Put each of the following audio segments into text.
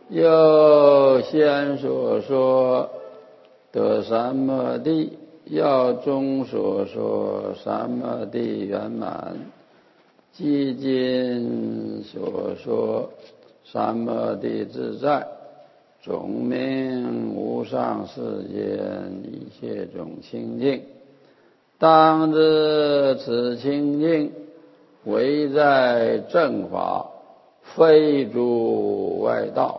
又先所说得三摩地，要中所说三摩地圆满，即今所说三摩地自在，总名无上世间一切种清净。当知此清净，唯在正法，非诸外道。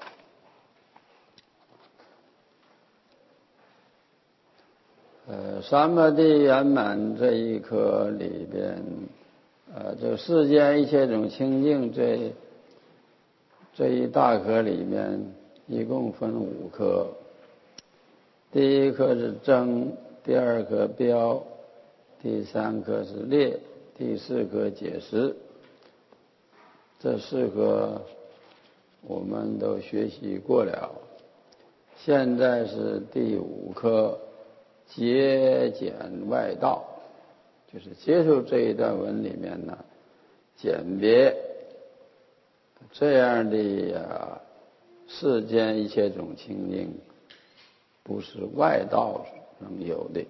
三摩地圆满这一科里边，这个世间一切种清净这一大科里面，一共分5科。第一科是增，第二科标，第三科是列，第四科解释。这4科我们都学习过了，现在是第5科。节简外道，就是接受这一段文里面呢，简别这样的世间一切种清净，不是外道能有的。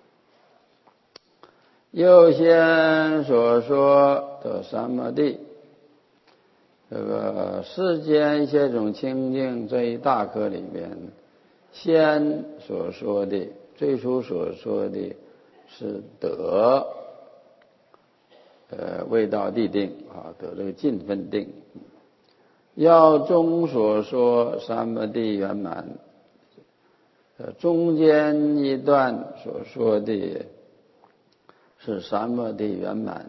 又先所说的三摩地，这个世间一切种清净这一大科里面，先所说的最初所说的是得未到地定得这个尽分定。要中所说三摩地圆满，中间一段所说的是三摩地圆满，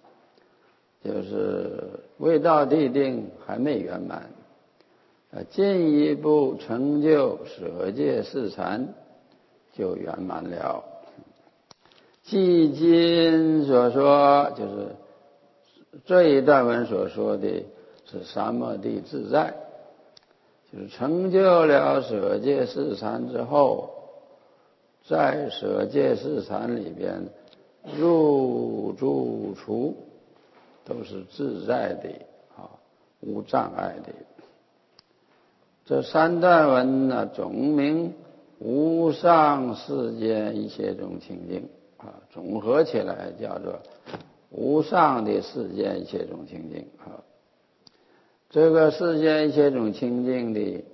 就是未到地定还没圆满，进一步成就舍戒四禅就圆满了。即今所说，就是这一段文所说的是三摩地自在，就是成就了舍戒四禅之后，在舍戒四禅里边入住出都是自在的无障碍的。这3段文呢，总名无上世间一切种清净总合起来叫做无上的世间一切种清净这个世间一切种清净的，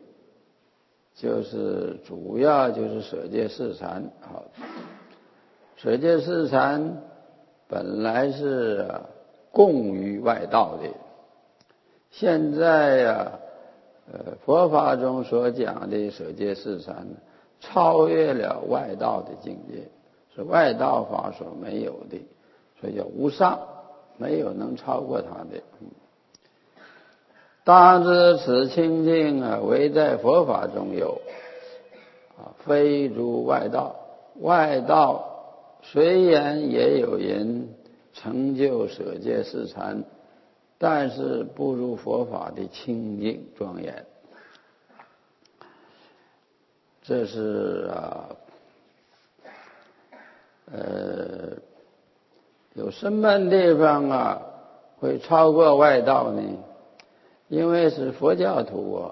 就是主要就是舍戒四禅舍戒四禅本来是共于外道的，现在佛法中所讲的舍戒四禅超越了外道的境界，是外道法所没有的，所以叫无上，没有能超过它的。当知此清净唯在佛法中有非诸外道。外道虽然也有人成就舍戒四禅，但是不如佛法的清净庄严。这是有什么地方会超过外道呢？因为是佛教徒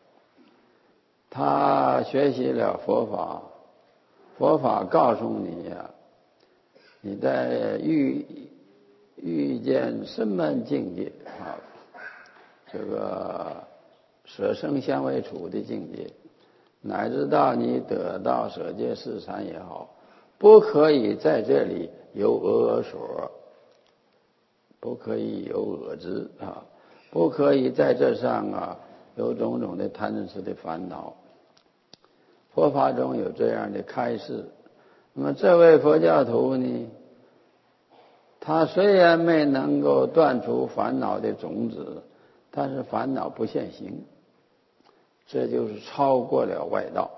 他学习了佛法，佛法告诉你你在遇见什么境界这个舍生相为处的境界，乃至到你得到舍戒四禅也好，不可以在这里有恶所，不可以有恶知不可以在这上有种种的贪痴的烦恼。佛法中有这样的开示。那么这位佛教徒呢，他虽然没能够断除烦恼的种子，但是烦恼不现行，这就是超过了外道。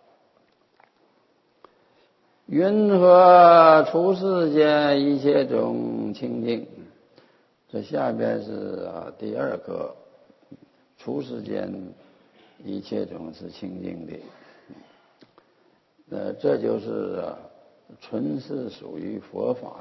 云何出世间一切种清净？这下边是第2课，出世间一切种是清净的。这就是纯是属于佛法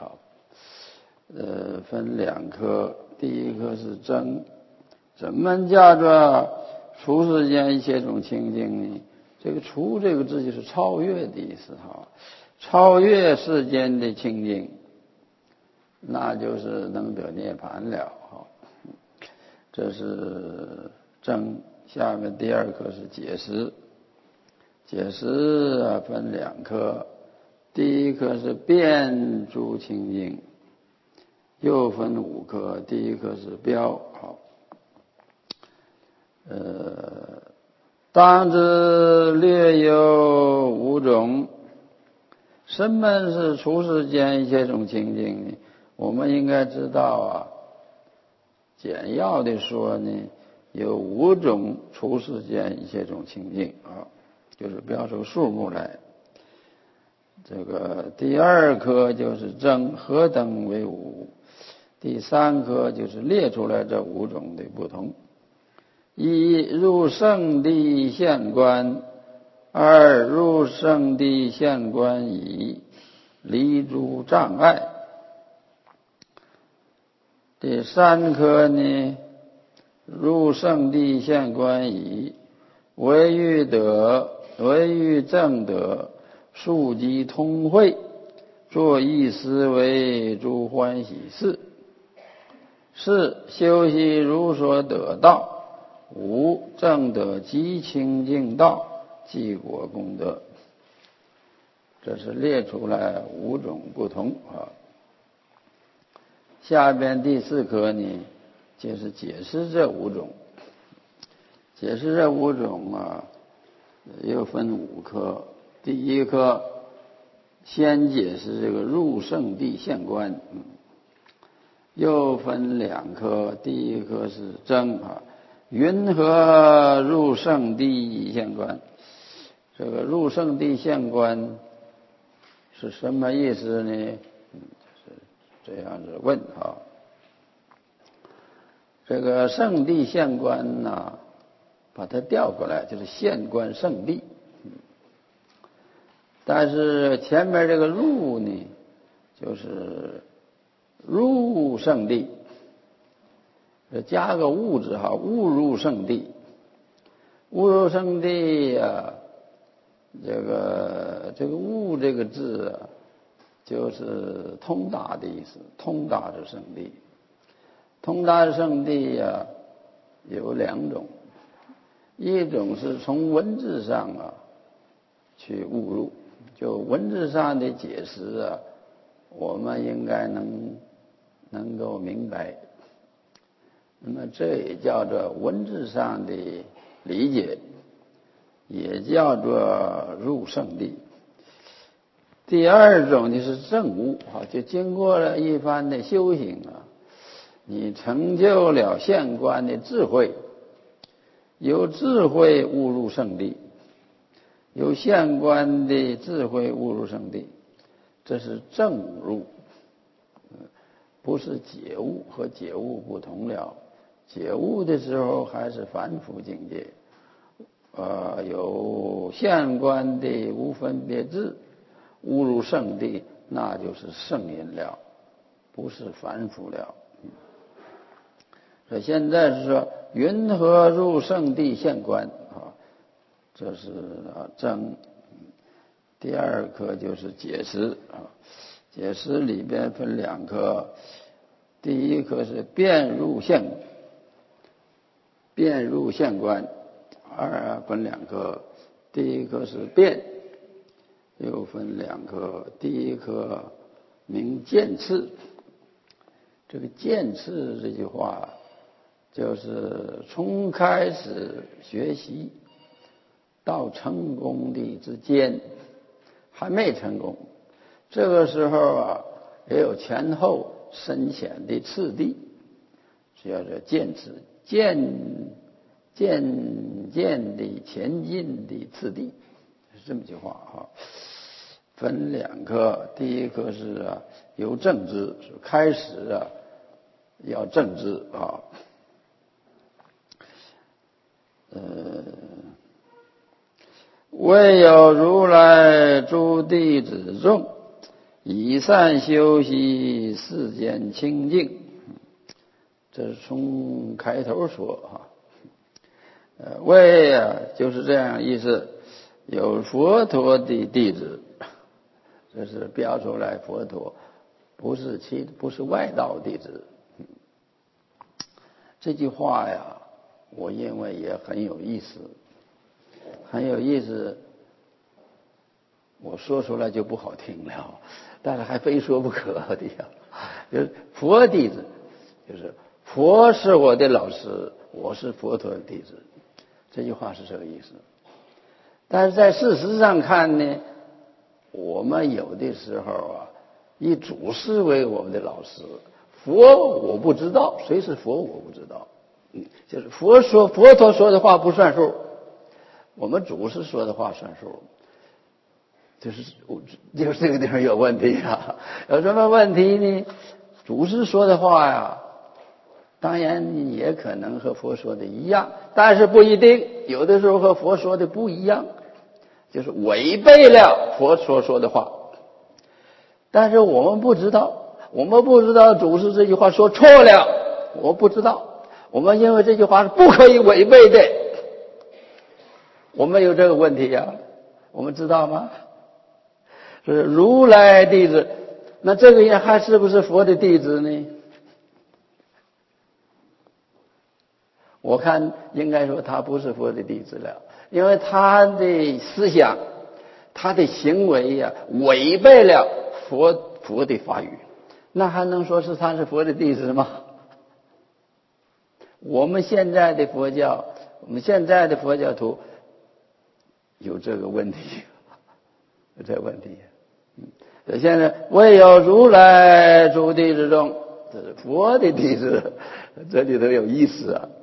的分2科。第一科是增，怎么叫做除世间一切种清净呢，这个除这个字就是超越的意思哈，超越世间的清净，那就是能得涅槃了哈。这是正。下面第二颗是解释，解释啊分两颗，第一颗是遍诸清净，又分五颗，第一颗是标。好，当知略有五种。什么是除世间一切种清净呢？我们应该知道啊，简要的说呢，有五种除世间一切种清净啊，就是标出数目来。这个第二颗就是正，何等为五？第三颗就是列出来这五种的不同：一入圣地现观，二入圣地现观已，离诸障碍。第三颗呢，入圣地现观已，唯欲正得，速即通会，作意思为诸欢喜事。四修习如所得道。五正得极清净道，即果功德。这是列出来五种不同啊。下边第四颗呢，就是解释这五种。解释这五种啊，又分五颗。第一颗先解释这个入圣地现观，又分两颗。第一颗是正啊，云何入圣地现观？这个入圣地现观是什么意思呢？就是这样子问啊。这个圣地现观呢，把它调过来就是现观圣地。但是前面这个入呢，就是入圣地，加个物字哈，误入圣地。误入圣地啊，这个误这个字啊，就是通达的意思，通达的圣地。通达的圣地啊，有两种，一种是从文字上啊去误入，就文字上的解释啊，我们应该能够明白。那么这也叫做文字上的理解，也叫做入圣地。第二种就是证悟啊，就经过了一番的修行啊，你成就了现观的智慧，由智慧悟入圣地，由现观的智慧悟入圣地，这是证入，不是解悟，和解悟不同了。解悟的时候还是凡夫境界，有现观的无分别智，悟入圣地，那就是圣人了，不是凡夫了。所以现在是说云何入圣地现观啊，这是正。第二颗就是解释啊，解释里边分两颗，第一颗是遍入现观，二分两颗，第一颗是遍，又分两颗，第一颗名渐次。这个渐次这句话，就是从开始学习到成功的之间，还没成功，这个时候啊，也有前后深浅的次第，叫做渐次，渐的前进的次第，是这么句话啊。分两颗，第一颗是由正知，是开始啊要正知啊。唯有如来诸弟子众，以善修习世间清净。这是从开头说哈。 为就是这样意思，有佛陀的弟子，这是标出来佛陀，不是外道弟子。这句话呀，我认为也很有意思，很有意思。我说出来就不好听了，但是还非说不可的呀。就是佛弟子，就是佛是我的老师，我是佛陀的弟子，这句话是这个意思。但是在事实上看呢，我们有的时候啊，以祖师为我们的老师，佛我不知道，谁是佛我不知道。就是佛陀说的话不算数，我们祖师说的话算数。就是这个地方有问题啊。有什么问题呢？祖师说的话呀，当然也可能和佛说的一样，但是不一定，有的时候和佛说的不一样，就是违背了佛所说的话。但是我们不知道祖师这句话说错了，我不知道，我们因为这句话是不可以违背的，我们有这个问题呀，我们知道吗？是如来弟子，那这个人还是不是佛的弟子呢？我看应该说他不是佛的弟子了，因为他的思想他的行为呀，违背了佛的法语，那还能说是他是佛的弟子吗？我们现在的佛教徒有这个问题，有这个问题。现在唯有如来诸弟之中，这是佛的弟子，这里头有意思啊。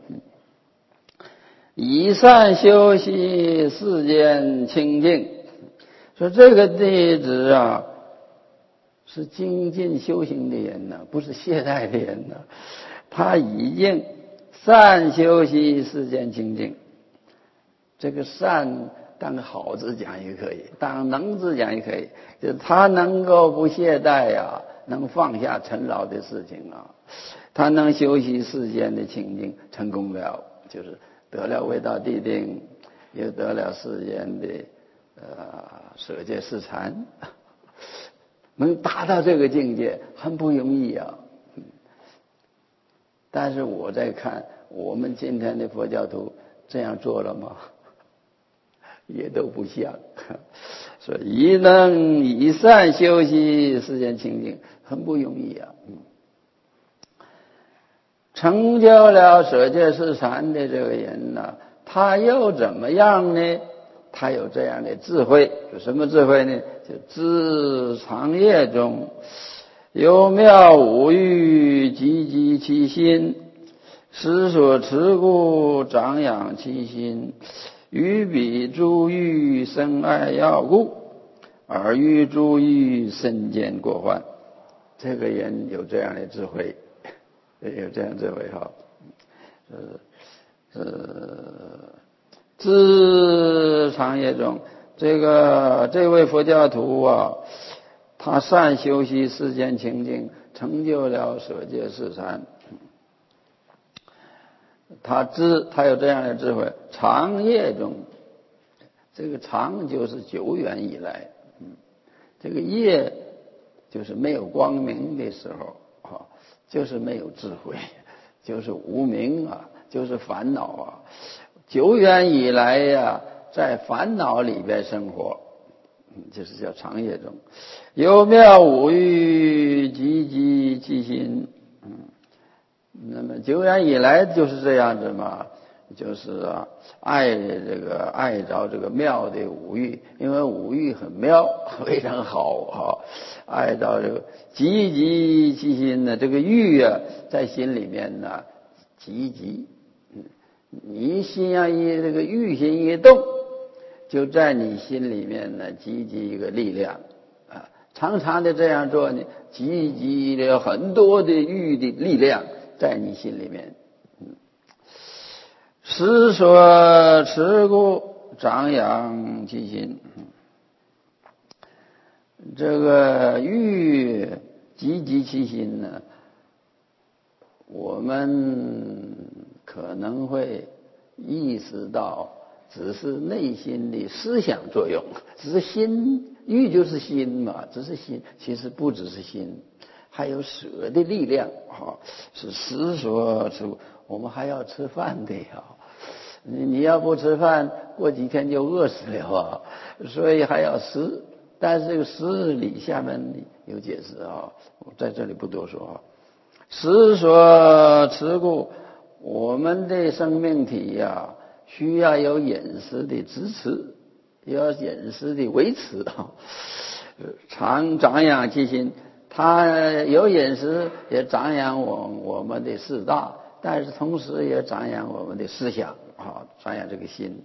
以善修习世间清净，说这个弟子啊，是精进修行的人呢，不是懈怠的人呢。他已经善修习世间清净，这个善当好字讲也可以，当能字讲也可以，就是他能够不懈怠呀，能放下尘劳的事情啊，他能修习世间的清净，成功了，就是得了未到地定，又得了世间的舍戒释禅，能达到这个境界很不容易啊。但是我在看我们今天的佛教徒这样做了吗？也都不像。所以一能以善修习世间清净，很不容易啊。成就了舍戒释禅的这个人呢，他又怎么样呢？他有这样的智慧，有什么智慧呢？就知长夜中有妙五欲，积集其心，时所持故，长养其心。于彼诸欲生爱要故，而欲诸欲身见过患。这个人有这样的智慧，有这样智慧哈。自长夜中，这位佛教徒啊，他善修习世间清净，成就了舍戒释禅。他有这样的智慧，长夜中，这个长就是久远以来，这个夜就是没有光明的时候啊，就是没有智慧，就是无明啊，就是烦恼啊。久远以来呀，在烦恼里边生活，就是叫长夜中，有妙五欲，积集其心。那么久远以来就是这样子嘛，就是爱着这个妙的五欲，因为五欲很妙，非常好爱着这个积集其心呢，这个欲啊，在心里面呢积集。你心啊一这个欲心一动，就在你心里面呢积集一个力量啊，常常的这样做呢，积集了很多的欲的力量在你心里面。时所持故，长养其心。这个欲积集其心呢，我们可能会意识到只是内心的思想作用，只是心欲就是心嘛，只是心，其实不只是心，还有舍的力量啊，是食所出。我们还要吃饭的呀，你要不吃饭，过几天就饿死了啊，所以还要食。但是这个食理下面有解释啊，我在这里不多说啊。食所持故，我们的生命体呀，需要有饮食的支持，要饮食的维持啊，常长养其心。它有饮食也长养我们的四大，但是同时也长养我们的思想啊，长养这个心。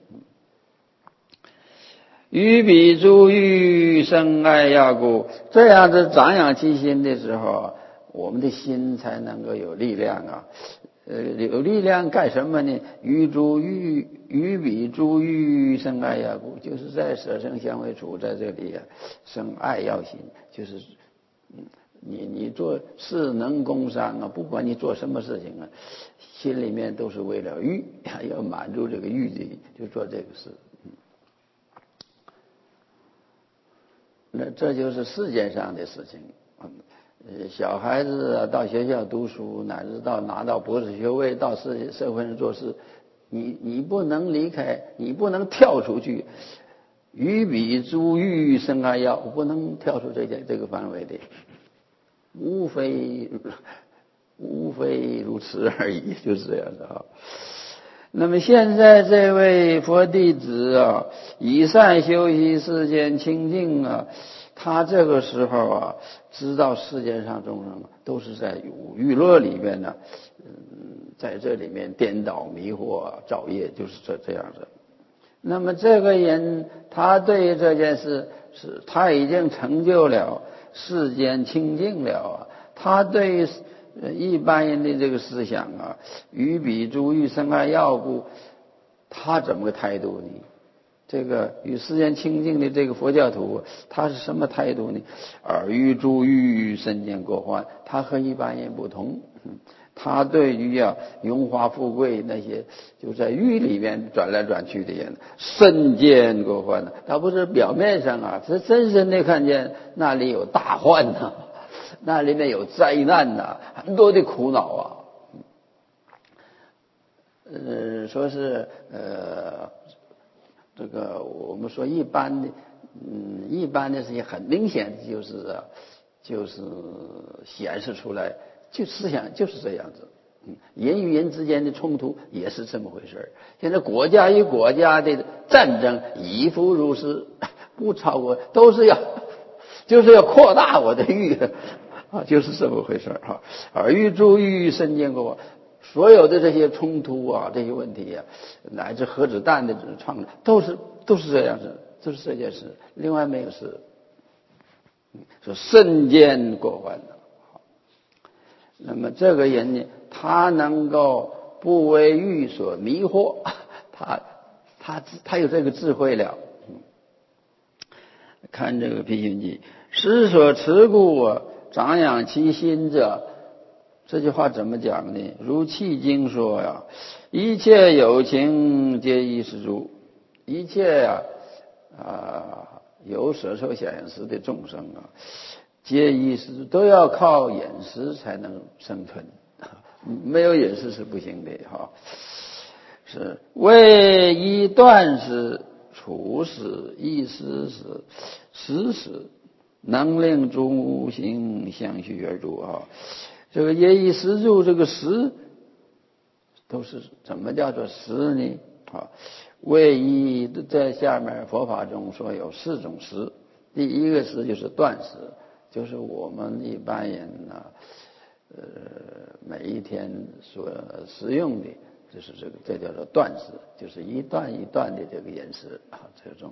于彼诸欲生爱要故，这样子长养其心的时候，我们的心才能够有力量啊。有力量干什么呢？于彼诸欲生爱要故，就是在舍生相为处在这里啊，生爱要心，就是你做事能工商啊，不管你做什么事情啊，心里面都是为了欲，要满足这个欲的，就做这个事。那这就是世界上的事情。小孩子到学校读书，乃至到拿到博士学位，到社会上做事，你不能离开，你不能跳出去。于彼诸欲生爱要，不能跳出这个范围的，无非如此而已，就是这样的啊。那么现在这位佛弟子啊，以善修习世间清净啊，他这个时候啊，知道世界上众生都是在娱乐里面呢，在这里面颠倒迷惑造业，就是这样子。那么这个人，他对于这件事是他已经成就了世间清净了啊，他对于一般人的这个思想啊，于彼诸欲生爱要故，他怎么个态度呢？这个与世间清净的这个佛教徒，他是什么态度呢？尔于诸欲身见过患，他和一般人不同。他对于荣华富贵那些就在欲里面转来转去的人，身见过患呢，他不是表面上啊，是深深的看见那里有大患呐，那里面有灾难呐，很多的苦恼啊。说是这个我们说一般的，一般的事情很明显就是显示出来，就思想就是这样子。人与人之间的冲突也是这么回事。现在国家与国家的战争亦复如是，不超过都是就是要扩大我的欲啊，就是这么回事啊。尔欲诸欲身见过，所有的这些冲突啊，这些问题啊，乃至核子弹的创造，都是这样子，都是这件事，另外没有事。说身见过患的。那么这个人呢，他能够不为欲所迷惑，他有这个智慧了。看这个批评记，食所持故长养其心者，这句话怎么讲呢？如契经说呀，一切有情皆依食住，一切有舍受想行识的众生啊，皆依食都要靠饮食才能生存，没有饮食是不行的哈。是为依断食、处食、意思食、食食，能令诸行相续而住啊。这个业依食住，这个食都是怎么叫做食呢？啊，为依在下面佛法中说有4种食。第一个食就是断食，就是我们一般人每一天所食用的，就是这叫做断食，就是一段一段的这个饮食啊，这种。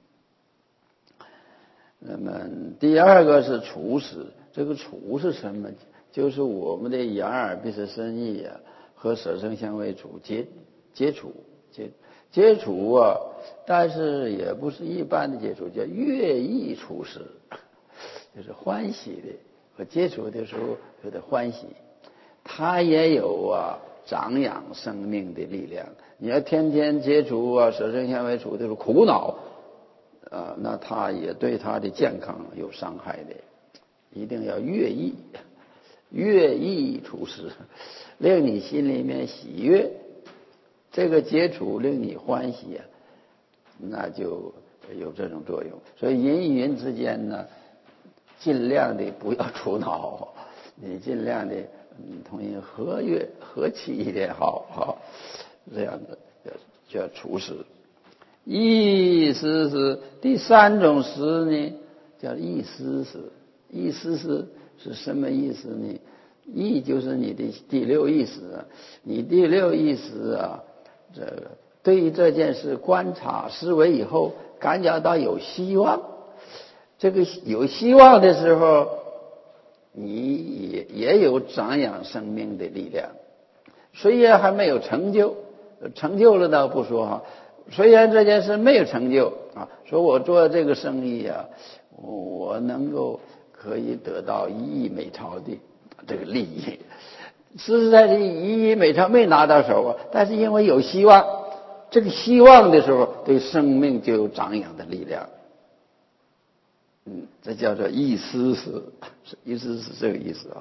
那么第二个是处食，这个处是什么？就是我们的眼耳鼻舌身意啊，和舍生相为处接触啊，但是也不是一般的接触，叫乐意处食，就是欢喜的和接触的时候有点欢喜。他也有长养生命的力量。你要天天接触舍身香味触的是苦恼，那他也对他的健康有伤害的。一定要乐意处事，令你心里面喜悦，这个接触令你欢喜那就有这种作用。所以人与人之间呢，尽量的不要出恼，你尽量的同人和气一点好，这样的叫处事。意思是第三种思呢，叫意思是。意思是什么意思呢？意就是你的第六意识你第六意识这个对于这件事观察思维以后，感觉到有希望。这个有希望的时候，你也有长养生命的力量。虽然还没有成就，成就了倒不说虽然这件事没有成就说我做这个生意我能够可以得到1亿美钞的这个利益，实在是1亿美钞没拿到手但是因为有希望，这个希望的时候，对生命就有长养的力量。这叫做意思是这个意思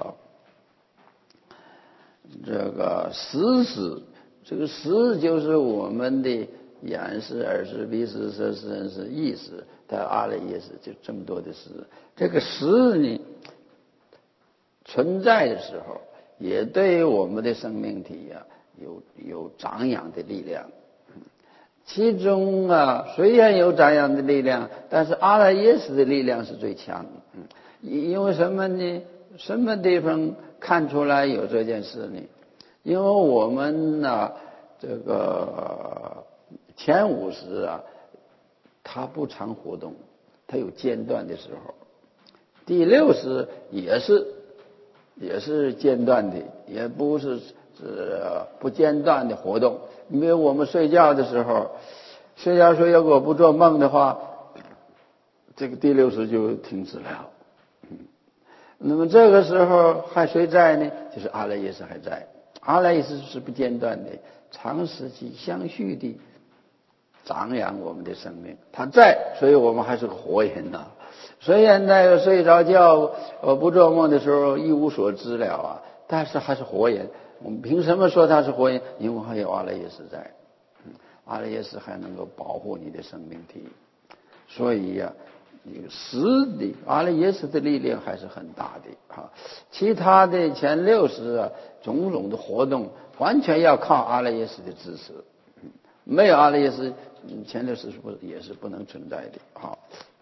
这个识是，这个识就是我们的眼识、耳识、鼻识、舌识、身识、意识，它阿赖耶识，就这么多的识。这个识呢，存在的时候，也对我们的生命体有长养的力量。其中虽然有长养的力量，但是阿赖耶识的力量是最强的。因为什么呢？什么地方看出来有这件事呢？因为我们这个前5识它不常活动，它有间断的时候。第6识也是间断的，也不是不间断的活动。因为我们睡觉的时候，睡觉说如果不做梦的话，这个第6识就停止了。那么这个时候还谁在呢？就是阿赖耶识还在。阿赖耶识是不间断的，长时期相续的长养我们的生命，它在，所以我们还是个活人虽然那个睡着觉不做梦的时候一无所知了但是还是活人。我们凭什么说他是活人？因为还有阿赖耶识在，阿赖耶识还能够保护你的生命体。所以识的阿赖耶识的力量还是很大的其他的前6识种种的活动完全要靠阿赖耶识的支持。没有阿赖耶识，前6识也是不能存在的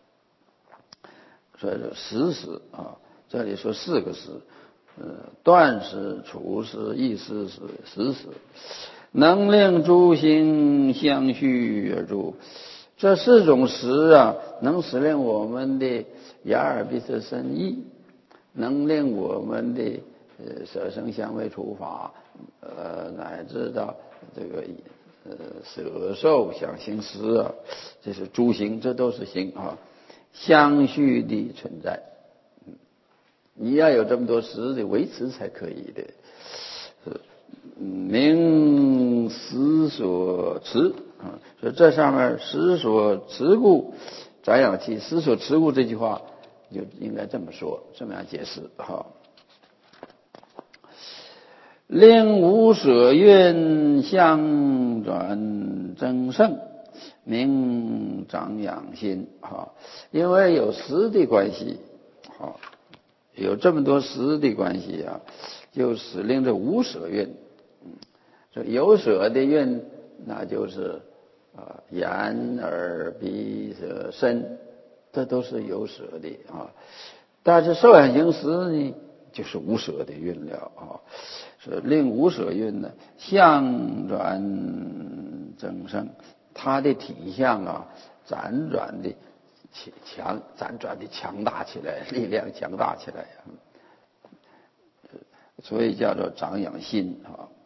所以说识识这里说4个识，断识、处识、意识识、识识，能令诸行相续而住。这4种识能使令我们的眼耳鼻舌身意，能令我们的色声香味触法乃至到这个色受想行识这是诸行，这都是行相续的存在。你要有这么多识的维持才可以的。名识所持所以这上面识所持故长养气，识所持故这句话就应该这么说，这么样解释令无舍愿相转增盛，名长养心因为有识的关系有这么多识的关系就使令这无舍愿有舍的愿，那就是眼耳鼻舌身，这都是有舍的但是受想行识呢，就是无舍的愿了所以令无舍愿呢，相转增盛，它的体相辗转的强大起来，力量强大起来所以叫做长养心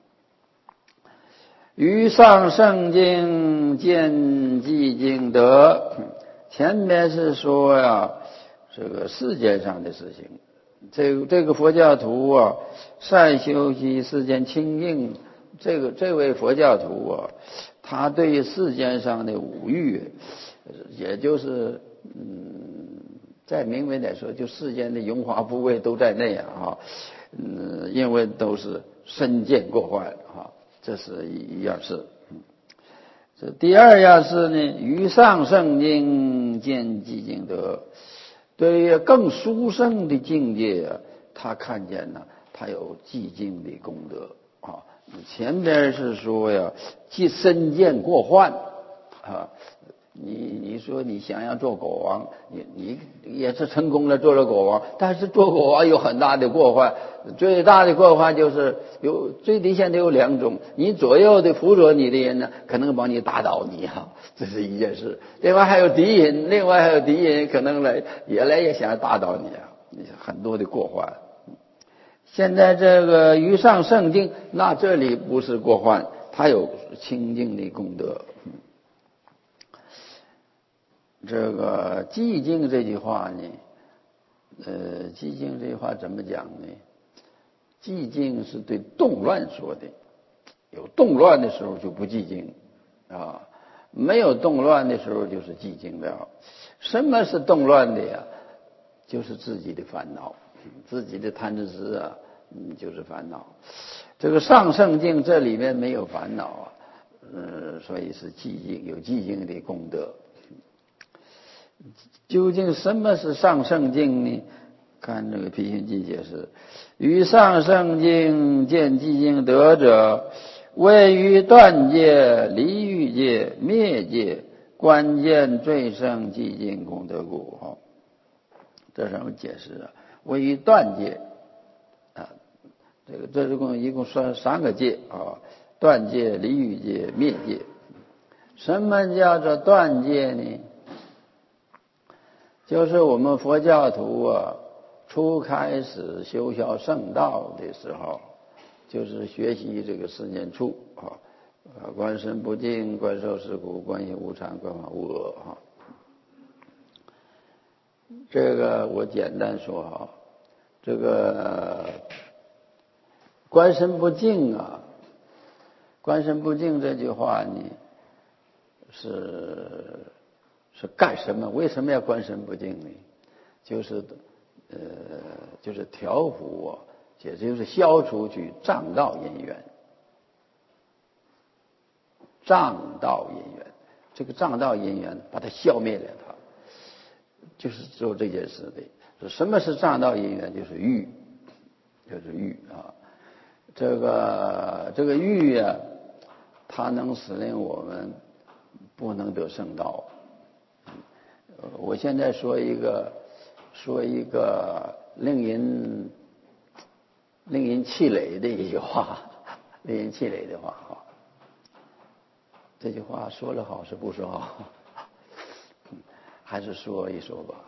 于上圣经见寂静德，前面是说这个世界上的事情，这个佛教徒善修习世间清净这位佛教徒啊，他对世间上的五欲，也就是在明文来说，就世间的荣华富贵都在内啊，因为都是身见过患啊，这是一样事。这第二样事呢，于上圣境见寂静德，对于更殊胜的境界啊，他看见呢，他有寂静的功德啊。前边是说呀，即身见过患啊。你说你想要做国王，你也是成功了做了国王，但是做国王有很大的过患，最大的过患就是最底线的有两种，你左右的辅佐你的人呢，可能帮你打倒你啊，这是一件事。另外还有敌人可能也想要打倒你啊，很多的过患。现在这个于上圣境，那这里不是过患，它有清净的功德。这个寂静这句话呢，寂静这句话怎么讲呢？寂静是对动乱说的，有动乱的时候就不寂静啊，没有动乱的时候就是寂静了。什么是动乱的呀？就是自己的烦恼，自己的贪嗔痴啊，就是烦恼。这个上圣境这里面没有烦恼啊，所以是寂静，有寂静的功德。究竟什么是上圣境呢？看这个毗行记解释：于上圣境见寂静德者，位于断界、离欲界、灭界，关键最胜寂静功德故。这什么解释啊？位于断界啊，这一共算三个界啊：断界、离欲界、灭界。什么叫做断界呢？就是我们佛教徒啊，初开始修学圣道的时候，就是学习这个四念处啊，观身不净，观受是苦，观行无常，观法无我啊。这个我简单说哈，这个观身不净啊，观身不净这句话呢，是干什么？为什么要观身不净呢？就是调伏啊，也就是消除去障道因缘。障道因缘，这个障道因缘把它消灭了它，就是做这件事的。什么是障道因缘？就是欲啊。这个欲啊，它能使令我们不能得圣道。我现在说一个令人气馁的一句话，令人气馁的话哈。这句话说了好是不说好？还是说一说吧。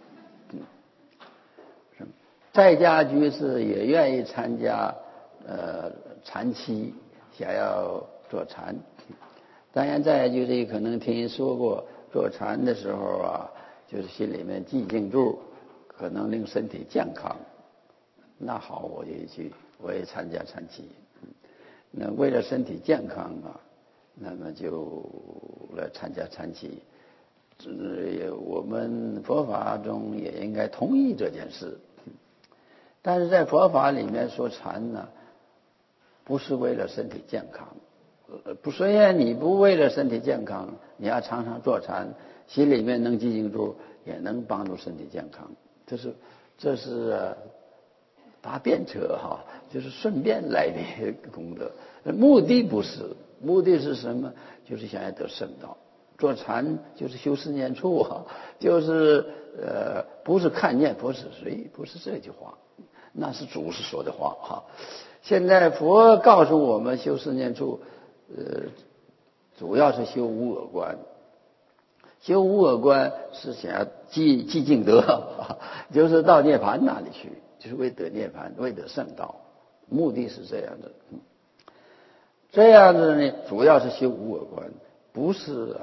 在家居士也愿意参加禅期，想要坐禅。当然，在家居士可能听人说过，坐禅的时候啊，就是心里面寂静住，可能令身体健康。那好，我也参加禅期。那为了身体健康啊，那么就来参加禅期。我们佛法中也应该同意这件事。但是在佛法里面说禅呢，不是为了身体健康。虽然你不为了身体健康，你要常常坐禅，心里面能寂静住，也能帮助身体健康。这是搭便车哈，就是顺便来的功德。目的不是，目的是什么？就是想要得圣道。坐禅就是修四念处啊，就是不是看念佛是谁，不是这句话，那是祖师说的话哈。现在佛告诉我们修四念处，主要是修无我观。修无我观是想要寂静德，就是到涅槃那里去，就是为得涅槃，为得圣道，目的是这样的。这样子呢，主要是修无我观，不是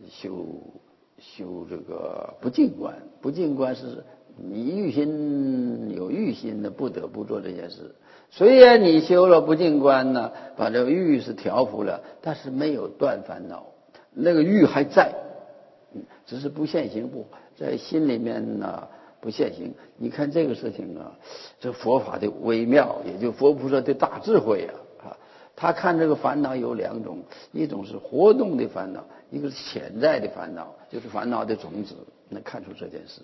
修这个不净观。不净观是你有欲心的，不得不做这件事。 虽然你修了不净观呢，把这个欲是调伏了，但是没有断烦恼，那个欲还在，只是不现行，不在心里面呢不现行。你看这个事情啊，这佛法的微妙，也就佛菩萨的大智慧啊。他看这个烦恼有两种，一种是活动的烦恼，一个是潜在的烦恼，就是烦恼的种子，能看出这件事。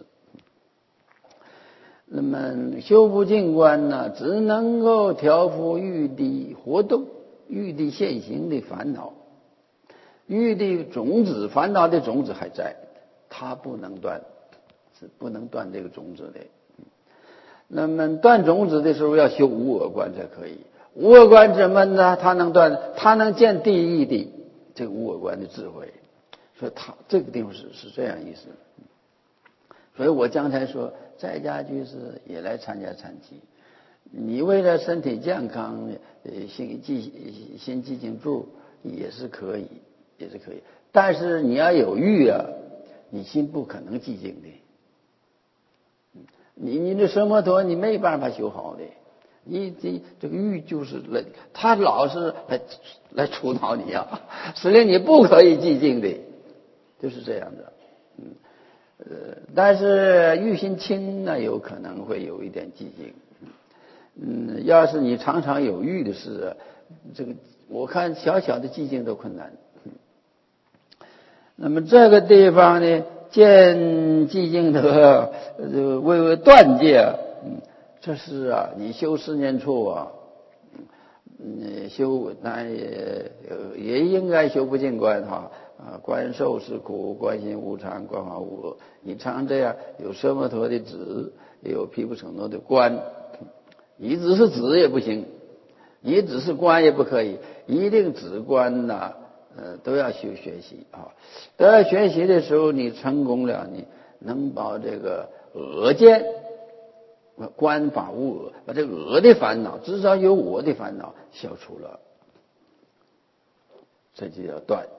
那么修不净观呢，只能够调伏欲的活动，欲的现行的烦恼，欲的种子，烦恼的种子还在，它不能断，是不能断这个种子的。那么断种子的时候要修无我观才可以。无我观怎么呢？它能断，它能见第一的这个无我观的智慧。所以它这个地方是这样意思。所以我刚才说，在家居士也来参加参集，你为了身体健康，心寂静住也是可以，也是可以。但是你要有欲啊，你心不可能寂静的。你的奢摩陀你没办法修好的，这个欲就是他老是来触恼你啊，使令你不可以寂静的，就是这样的。但是欲心轻呢，有可能会有一点寂静。要是你常常有欲的事，这个我看小小的寂静都困难。那么这个地方呢，见寂静的为断戒，这是啊，你修四念处啊，修那也应该修不净观哈。观受是苦，观心无常，观法无我。你常这样，有奢摩陀的止，也有毗婆舍那的观。你只是止也不行，你只是观也不可以，一定止观呐，都要学习啊。都要学习的时候，你成功了，你能把这个我见观法无我，把这个我的烦恼，至少有我的烦恼消除了，这就叫断。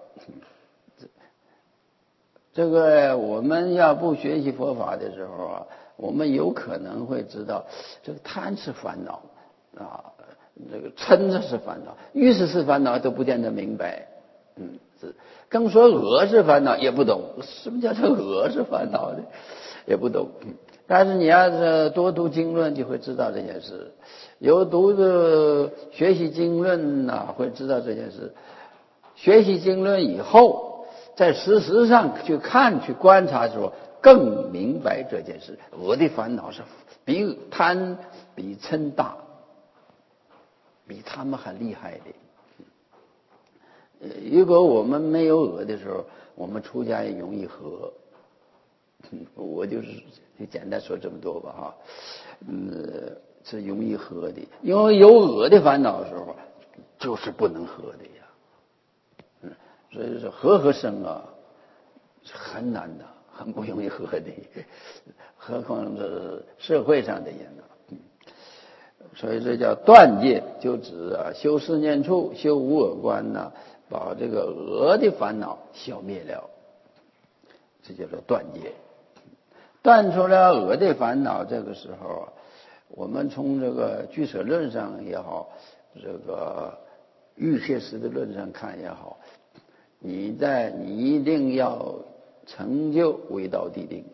这个我们要不学习佛法的时候啊，我们有可能会知道，这个贪是烦恼啊，这个嗔是烦恼，欲是烦恼都不见得明白，是更说我是烦恼也不懂，什么叫做我是烦恼的也不懂。但是你要是多读经论，就会知道这件事。有读的学习经论呐，会知道这件事。学习经论以后，在事实上去看、去观察的时候，更明白这件事。我的烦恼是比贪、比嗔大，比他们还厉害的。如果我们没有我的时候，我们出家也容易和。我就是简单说这么多吧哈。是容易和的，因为有我的烦恼的时候，就是不能和的呀。所以说和生啊是很难的，很不容易和的，何况是社会上的人啊。所以这叫断戒，就指修四念处，修无我观呢，把这个我的烦恼消灭了，这叫做断戒。断除了我的烦恼，这个时候我们从这个俱舍论上也好，这个欲切实的论上看也好，你一定要成就唯道谛定。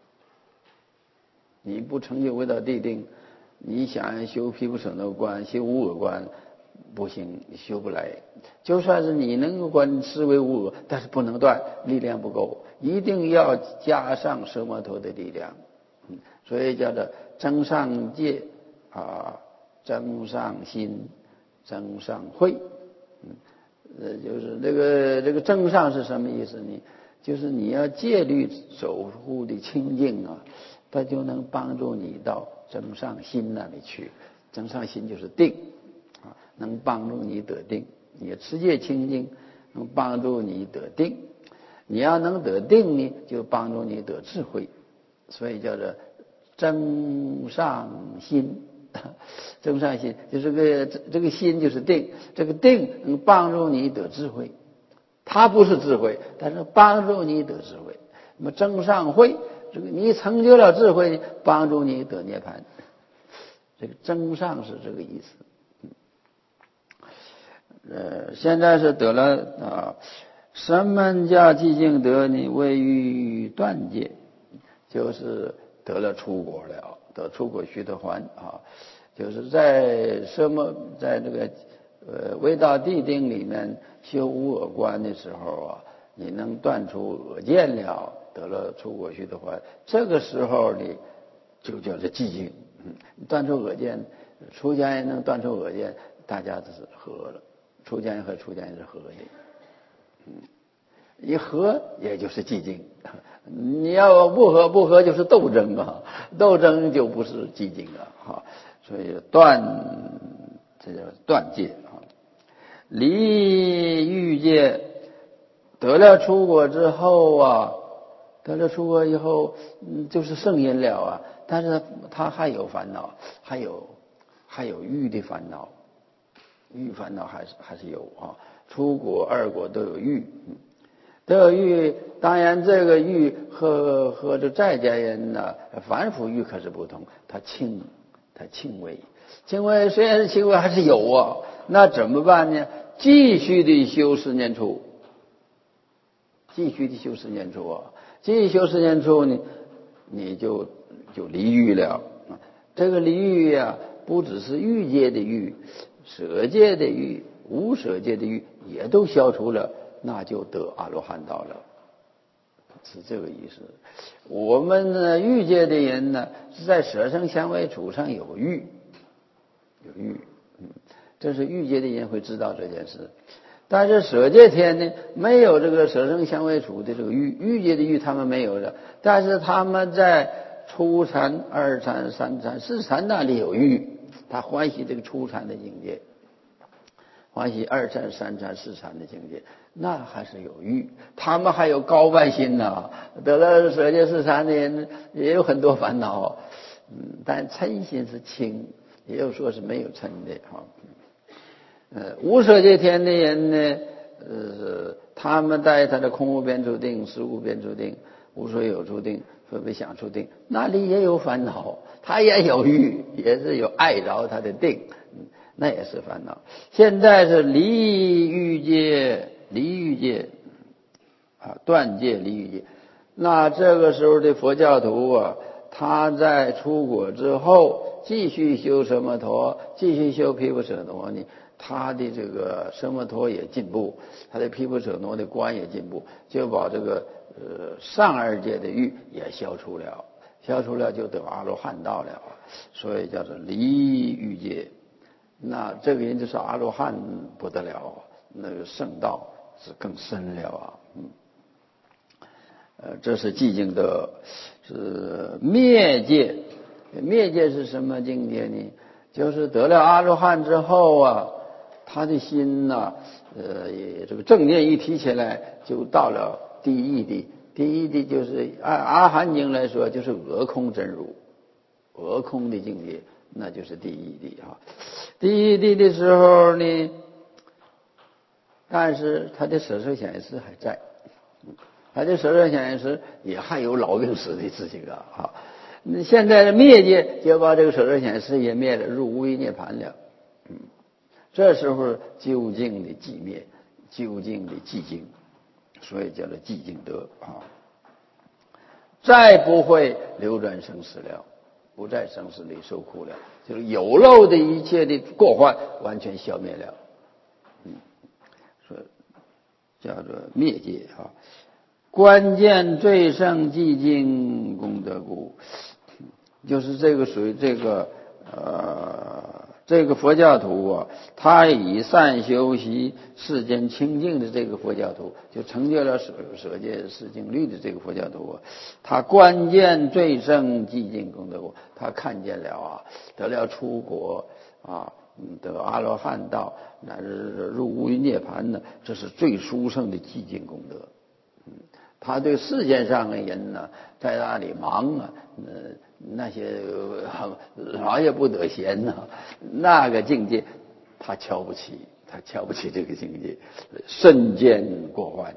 你不成就唯道谛定，你想修毗婆舍那观、修无我观不行，你修不来。就算是你能够观思维无我，但是不能断，力量不够，一定要加上奢摩陀的力量。所以叫做增上戒啊，增上心，增上慧。就是这个增上是什么意思呢？就是你要戒律守护的清净啊，它就能帮助你到增上心那里去。增上心就是定啊，能帮助你得定。你持戒清净，能帮助你得定。你要能得定呢，就帮助你得智慧。所以叫做增上心。增上心就是这个心就是定，这个定能帮助你得智慧。它不是智慧，但是帮助你得智慧。那么增上慧，这个你成就了智慧，帮助你得涅槃。 这个增上是这个意思。现在是得了声闻加寂静得呢，位于断界，就是得了出国了，得出国须得洹就是在在这个未到地定里面修无我观的时候你能断除我见了，得了出国须得洹，这个时候你就叫做寂静。断除我见，出家人能断除我见，大家都是和了。出家人和出家人是和的，一和也就是寂静。你要不和就是斗争斗争就不是寂静了所以这叫断戒离欲界得了出国之后得了出国以后就是圣人了但是他还有烦恼，还有欲的烦恼。欲烦恼还是有出国二国都有欲，当然这个欲和这在家人凡夫欲可是不同，他轻微，虽然是轻微还是有那怎么办呢？继续的修10年处，继续修10年处呢，你就离欲了。这个离欲不只是欲界的欲，舍界的欲，无舍界的欲也都消除了，那就得阿罗汉道了，是这个意思。我们欲界的人呢，是在舍生香味触上有欲，这是欲界的人会知道这件事。但是舍界天呢，没有这个舍生香味触的这个欲界的欲他们没有的，但是他们在初禅、二禅、三禅、四禅那里有欲，他欢喜这个初禅的境界，欢喜二禅、三禅、四禅的境界，那还是有欲。他们还有高半心得了舍界四禅的人也有很多烦恼但嗔心是轻，也有说是没有嗔的无舍界天的人呢他们在他的空无边处定、识无边处定、无所有处定、分别想处定，那里也有烦恼，他也有欲，也是有爱着他的定那也是烦恼。现在是离欲界断戒离欲界。那这个时候的佛教徒他在出国之后继续修奢摩陀，继续修毗婆舍那呢，他的这个奢摩陀也进步，他的毗婆舍那的观也进步，就把这个上二界的欲也消除了就得阿罗汉道了，所以叫做离欲界。那这个人就是阿罗汉不得了，那个圣道是更深了这是寂静的，是灭界。灭界是什么境界呢？就是得了阿罗汉之后他的心这个正念一提起来，就到了第一地。第一地就是按阿含经来说，就是俄空真如，俄空的境界，那就是第一地第一地的时候呢，但是他的舍受想行识还在，他的舍受想行识也还有老病死的事情现在的灭界就把这个舍受想行识也灭了，入无余涅槃了。这时候究竟的寂灭，究竟的寂静，所以叫做寂静得再不会流转生死了，不在生死里受苦了，就是有漏的一切的过患完全消灭了。所以叫做灭界关键最胜寂静功德故，就是这个属于这个佛教徒他以善修习世间清净的这个佛教徒，就成就了舍界四净律的这个佛教徒他关键最胜寂静功德故，他看见了得了出国得阿罗汉道，乃至入无余涅槃呢，这是最殊胜的寂静功德。他对世界上的人呢，在那里忙那些老也不得闲那个境界他瞧不起这个境界，甚见过患。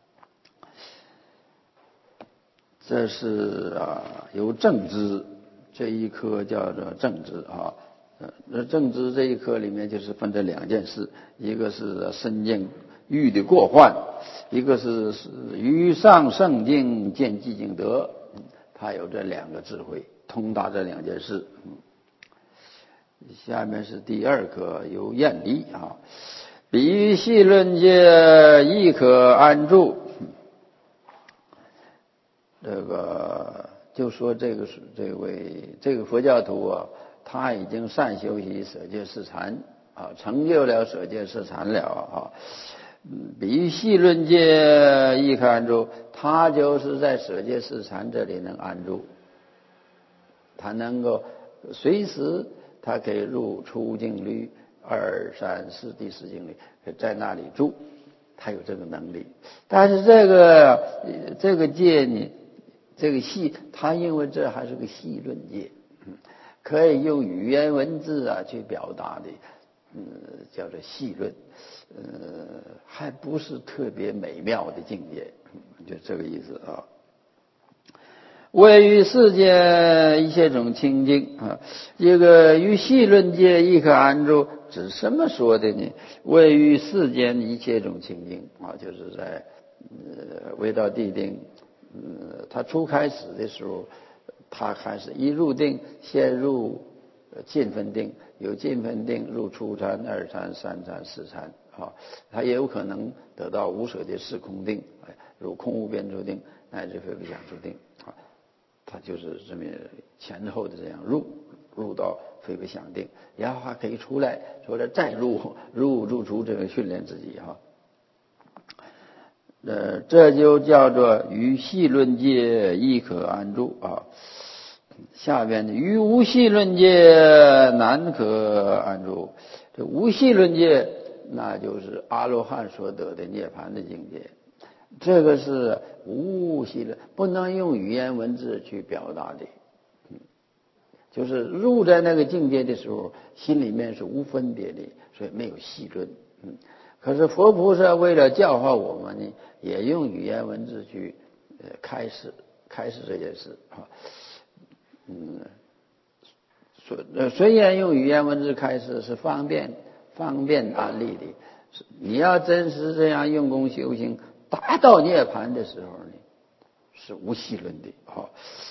这是由正知这一科叫做正知啊。正知这一科里面就是分这两件事，一个是身见欲的过患，一个是于上圣境见寂静德，它有这两个智慧，通达这两件事。下面是第二科，由厌离啊。比喻细论界亦可安住。这个就说这个佛教徒啊，他已经善修习舍戒四禅啊，成就了舍戒四禅了啊。比喻细论界亦可安住，他就是在舍戒四禅这里能安住，他能够随时他可以入出境律2、3、4第四境律，在那里住，他有这个能力。但是这个戒呢，这个细，他因为这还是个细论戒，可以用语言文字啊去表达的，叫做细论，还不是特别美妙的境界，就这个意思啊。位于世间一切种清净啊，这个于细论界亦可安住，指什么说的呢？位于世间一切种清净啊，就是在未到地定，他初开始的时候，他开始一入定，先入近分定，有近分定入初禅、2禅、3禅、4禅啊，他也有可能得到无舍的四空定，入空无边处定，乃至非不想处定啊。他就是这么前后的这样入到非不想定，然后还可以出来再入出这个训练自己哈。这就叫做于细论界亦可安住啊。下边的于无细论界难可安住，这无细论界那就是阿罗汉所得的涅槃的境界。这个是无细论，不能用语言文字去表达的。就是入在那个境界的时候，心里面是无分别的，所以没有细论。可是佛菩萨为了教化我们呢，也用语言文字去开示这件事啊。虽然用语言文字开示是方便安利的，你要真是这样用功修行，达到涅槃的时候呢，是无细论的啊。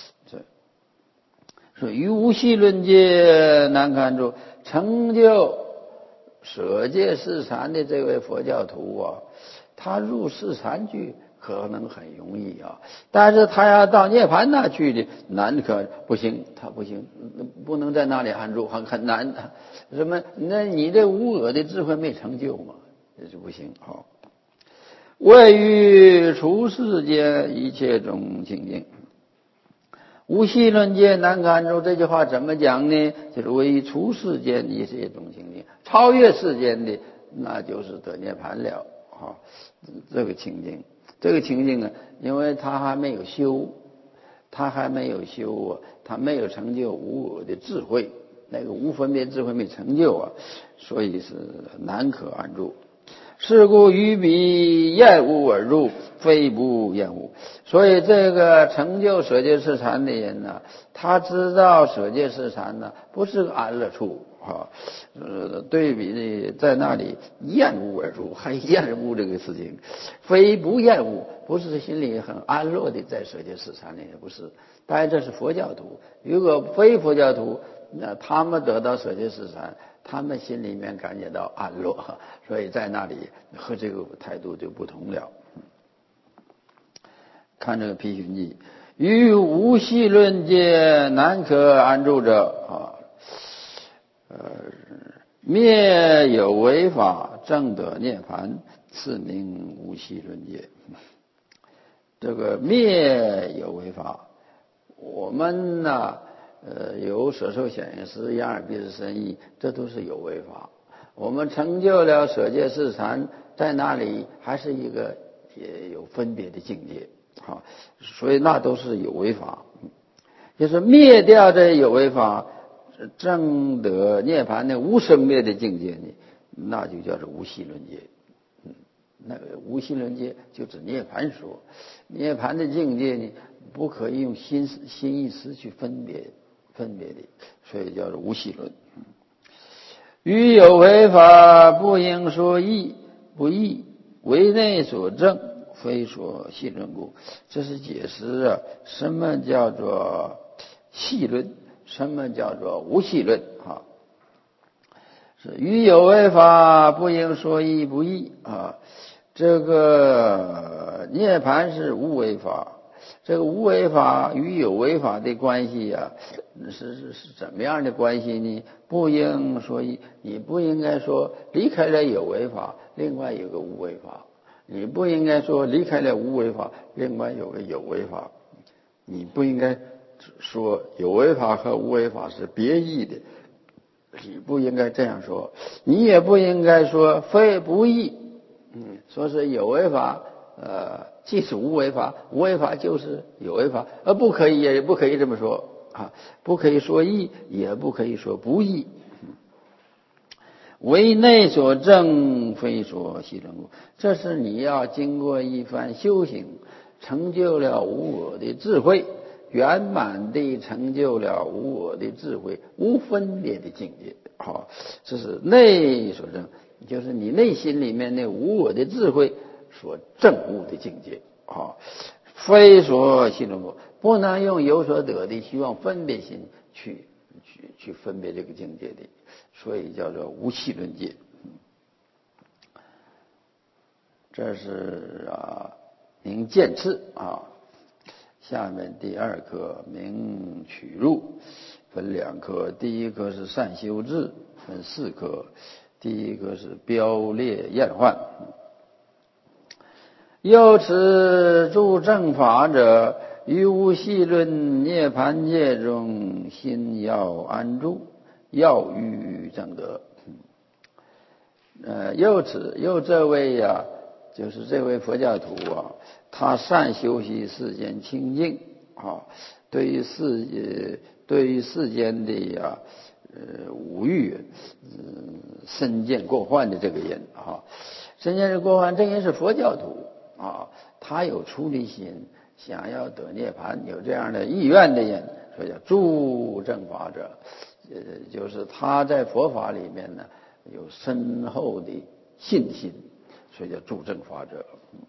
说于无细论界难看住，成就舍戒四禅的这位佛教徒啊，他入四禅去可能很容易啊，但是他要到涅槃那去的难，可不行，他不行，不能在那里安住，很难。什么？那你这无我的智慧没成就嘛，这就不行啊。位于除世间一切种清净。无细论界难可安住，这句话怎么讲呢？就是位于除世间一切种清净，超越世间的，那就是得涅槃了啊。这个情境呢，因为他还没有修啊，他没有成就无我的智慧，那个无分别智慧没成就啊，所以是难可安住。是故于彼厌恶而入，非不厌恶。所以这个成就舍戒四禅的人呢，他知道舍戒四禅呢不是个安乐处啊。对比的在那里厌恶而入，还厌恶这个事情，非不厌恶，不是心里很安乐的在舍戒四禅里，不是。当然这是佛教徒，如果非佛教徒，那他们得到舍戒四禅，他们心里面感觉到安乐，所以在那里和这个态度就不同了。看这个批寻记，于无细论界难可安住者啊，灭有为法，正得涅槃，是名无细论界。这个灭有为法，我们呢，有舍受显应识、眼耳鼻舌身意，这都是有为法。我们成就了舍戒四禅，在那里还是一个也有分别的境界，好，所以那都是有为法。就是灭掉这有为法，证得涅槃的无生灭的境界呢，那就叫做无细论界。那个无细论界就指涅槃说，涅槃的境界呢，不可以用心意识去分别， 分别的，所以叫做无系论。于有为法，不应说义不义，为内所证，非说系论故。这是解释什么叫做系论，什么叫做无系论啊？是于有为法，不应说义不义啊。这个涅槃是无为法，这个无为法与有为法的关系是怎么样的关系呢？不应说义，你不应该说离开了有为法，另外有个无为法；你不应该说离开了无为法，另外有个有为法；你不应该说有为法和无为法是别异的，你不应该这样说，你也不应该说非不义。说是有为法，即是无为法，无为法就是有为法，不可以，也不可以这么说啊，不可以说义，也不可以说不义。为内所证，非说系论故。这是你要经过一番修行，成就了无我的智慧，圆满地成就了无我的智慧，无分别的境界。好，这是内所证，就是你内心里面那无我的智慧所证悟的境界。好，非说系论故，不能用有所得的希望分别心去分别这个境界的，所以叫做无系论界。这是明见次啊。下面第二课明取入，分两课，第一课是善修智，分四课，第一课是标列验幻。由此诸正法者，于无系论涅槃界中心要安住，要欲正得。又这位就是这位佛教徒他善修习世间清净对于世间的五欲身见过患的这个人身见过患，这人是佛教徒他有出离心，想要得涅槃，有这样的意愿的人，所以叫诸正法者，就是他在佛法里面呢有深厚的信心，所以叫诸正法者。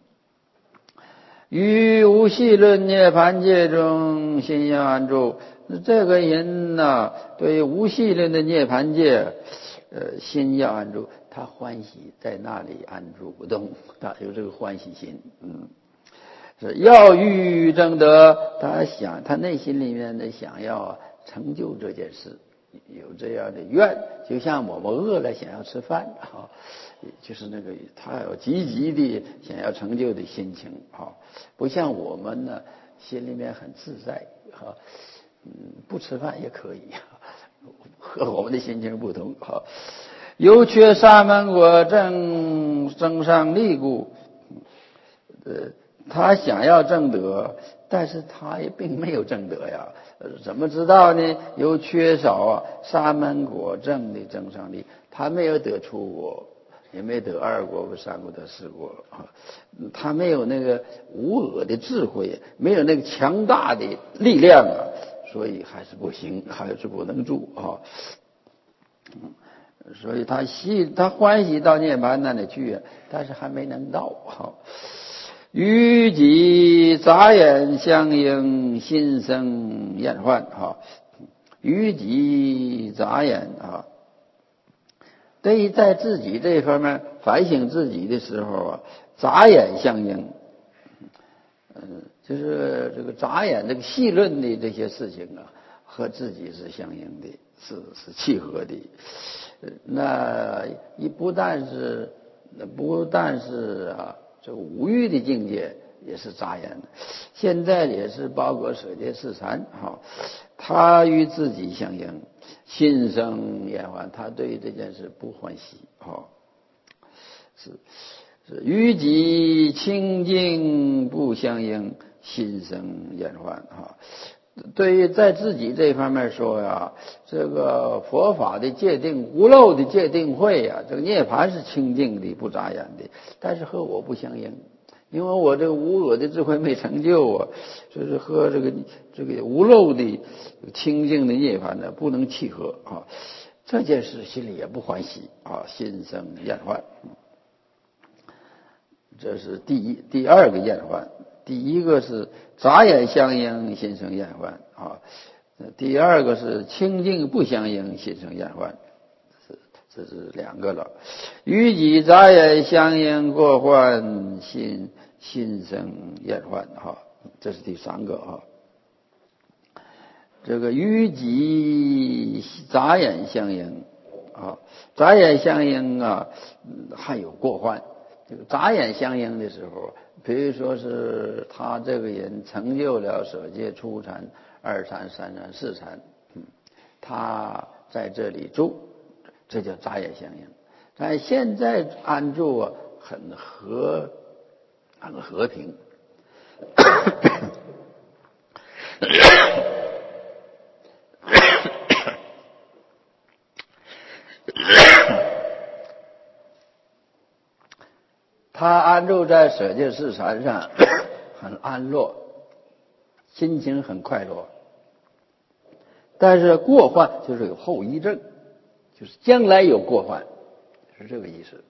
于无系论涅槃界中心要安住，这个人呢，对无系论的涅槃界心要安住，他欢喜在那里安住不动，他有这个欢喜心。是要欲正得，他内心里面的想要成就这件事，有这样的愿，就像我们饿了想要吃饭就是那个他有积极的想要成就的心情不像我们呢心里面很自在不吃饭也可以和我们的心情不同由缺沙门果正上利故他想要证得，但是他也并没有证得呀。怎么知道呢？由缺少沙门果证的增上力，他没有得出果，也没得二果、三果得四果他没有那个无我的智慧，没有那个强大的力量所以还是不行，还是不能住所以他欢喜到涅槃那里去，但是还没能到与己杂眼相应，心生厌患与己杂眼对于在自己这方面反省自己的时候杂眼相应就是这个杂眼这个细论的这些事情和自己是相应的，是契合的那不但是这个无欲的境界也是杂眼的，现在也是包括舍戒四禅他与自己相应，心生厌患，他对这件事不欢喜是与己清净不相应，心生厌患对于在自己这方面说这个佛法的戒定无漏的戒定慧这个涅槃是清净的不杂眼的，但是和我不相应， 因为我这个无我的智慧没成就啊，就是和这个无漏的清净的涅槃呢不能契合啊，这件事心里也不欢喜啊，心生厌患。这是第二个厌患。第一个是杂眼相应，心生厌患啊。第二个是清净不相应，心生厌患。这是两个了。于己杂眼相应过患，心生厌患哈。这是第三个啊。这个于己杂眼相应啊，杂眼相应啊，还有过患。这个杂眼相应的时候，比如说是他这个人成就了舍戒、初禅、二禅、三禅、四禅，他在这里住，这叫杂眼相应。但现在安住啊，很和平。他安住在舍戒四禅上，很安乐，心情很快乐。但是过患就是有后遗症，就是将来有过患，是这个意思。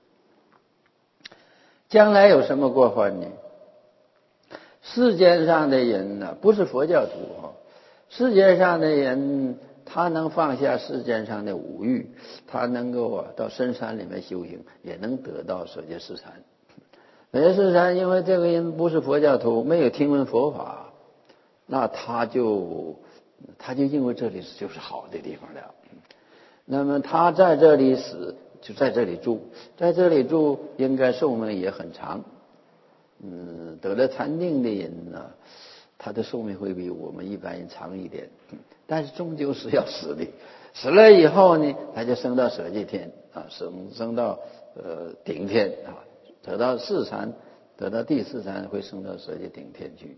将来有什么过患呢？世间上的人呢，不是佛教徒哈，世界上的人他能放下世间上的五欲，他能够到深山里面修行，也能得到舍戒四禅。舍戒四禅，因为这个人不是佛教徒，没有听闻佛法，那他就因为这里就是好的地方了。那么他在这里死，就在这里住，在这里住应该寿命也很长。得了禅定的人呢，他的寿命会比我们一般人长一点，但是终究是要死的。死了以后呢，他就升到舍戒天啊，升到顶天啊，得到四禅，得到第四禅会升到舍戒顶天去。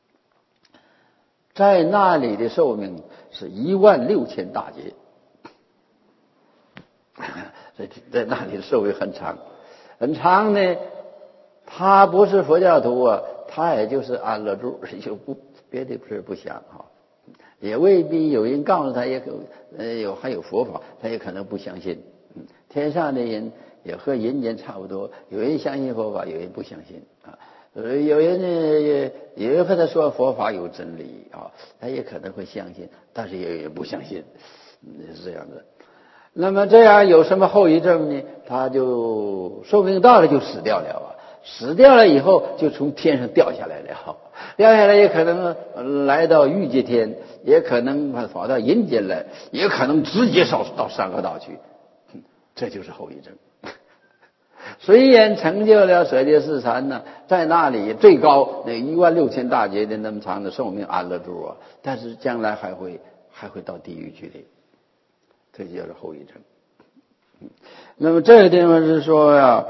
在那里的寿命是16000大劫，在那里的寿命很长，很长呢。他不是佛教徒啊，他也就是安乐住，就别的事不想哈，也未必有人告诉他，还有佛法，他也可能不相信。天上的人也和人间差不多，有人相信佛法，有人不相信啊。有人呢也和他说佛法有真理啊，他也可能会相信，但是也有人不相信，是这样的。那么这样有什么后遗症呢？他就寿命到了就死掉了啊。死掉了以后就从天上掉下来了，掉下来也可能来到欲界天，也可能跑到阴间来，也可能直接到三恶道去，这就是后遗症。虽然成就了舍戒四禅呢，在那里最高那16000大劫的那么长的寿命安乐住啊，但是将来还会到地狱去的，这就叫做后遗症。那么这个地方是说呀。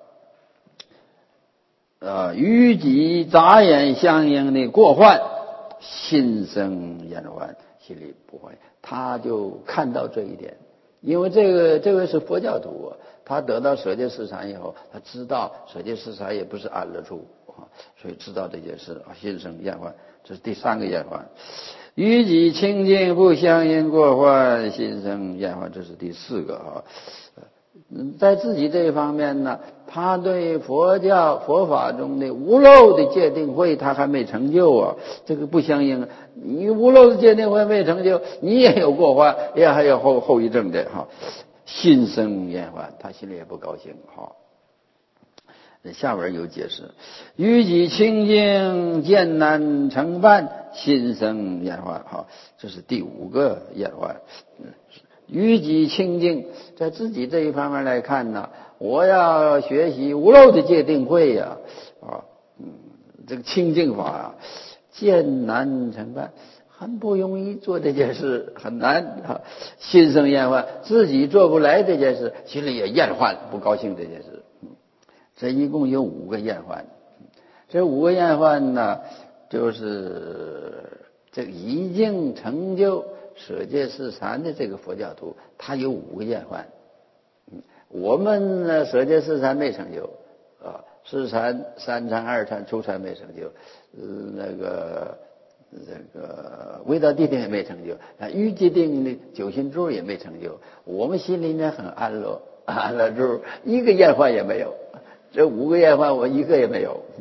于己杂眼相应的过患，心生厌患，心里不欢喜。他就看到这一点，因为这位是佛教徒啊，他得到舍戒四禅以后，他知道舍戒四禅也不是安乐处啊，所以知道这件事啊，心生厌患，这是第三个厌患。于己清净不相应过患，心生厌患，这是第四个啊。在自己这一方面呢，他对佛法中的无漏的戒定慧他还没成就啊，这个不相应。你无漏的戒定慧没成就，你也有过患，也还有后遗症的哈，心生厌患，他心里也不高兴哈。下边有解释，于己清净艰难成办，心生厌患哈，这是第五个厌患。于己清净，在自己这一方面来看呢，我要学习无漏的戒定慧呀，这个清净法啊，艰难成办，很不容易做这件事，很难啊，心生厌患，自己做不来这件事，心里也厌患，不高兴这件事。这一共有5个厌患，这5个厌患呢，就是这个已经成就舍戒四禅的这个佛教徒，他有5个厌患。我们呢舍戒四禅没成就啊， 四禅、三禅、二禅、初禅没成就，这个味道谛定也没成就，欲界定的九心珠也没成就。我们心里面很安乐，安乐珠一个厌患也没有，这5个厌患我一个也没有。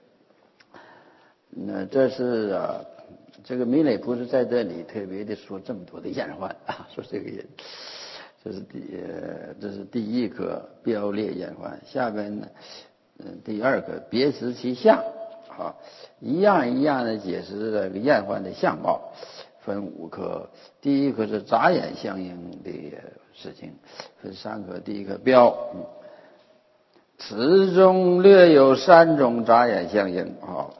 那这是这个弥勒菩萨在这里特别的说这么多的厌患说这个也，这是第一个标列厌患。下边呢，第二个别识其相一样一样的解释这个厌患的相貌，分5科。第一个是眨眼相应的事情，分3科。第一个标，此中略有3种眨眼相应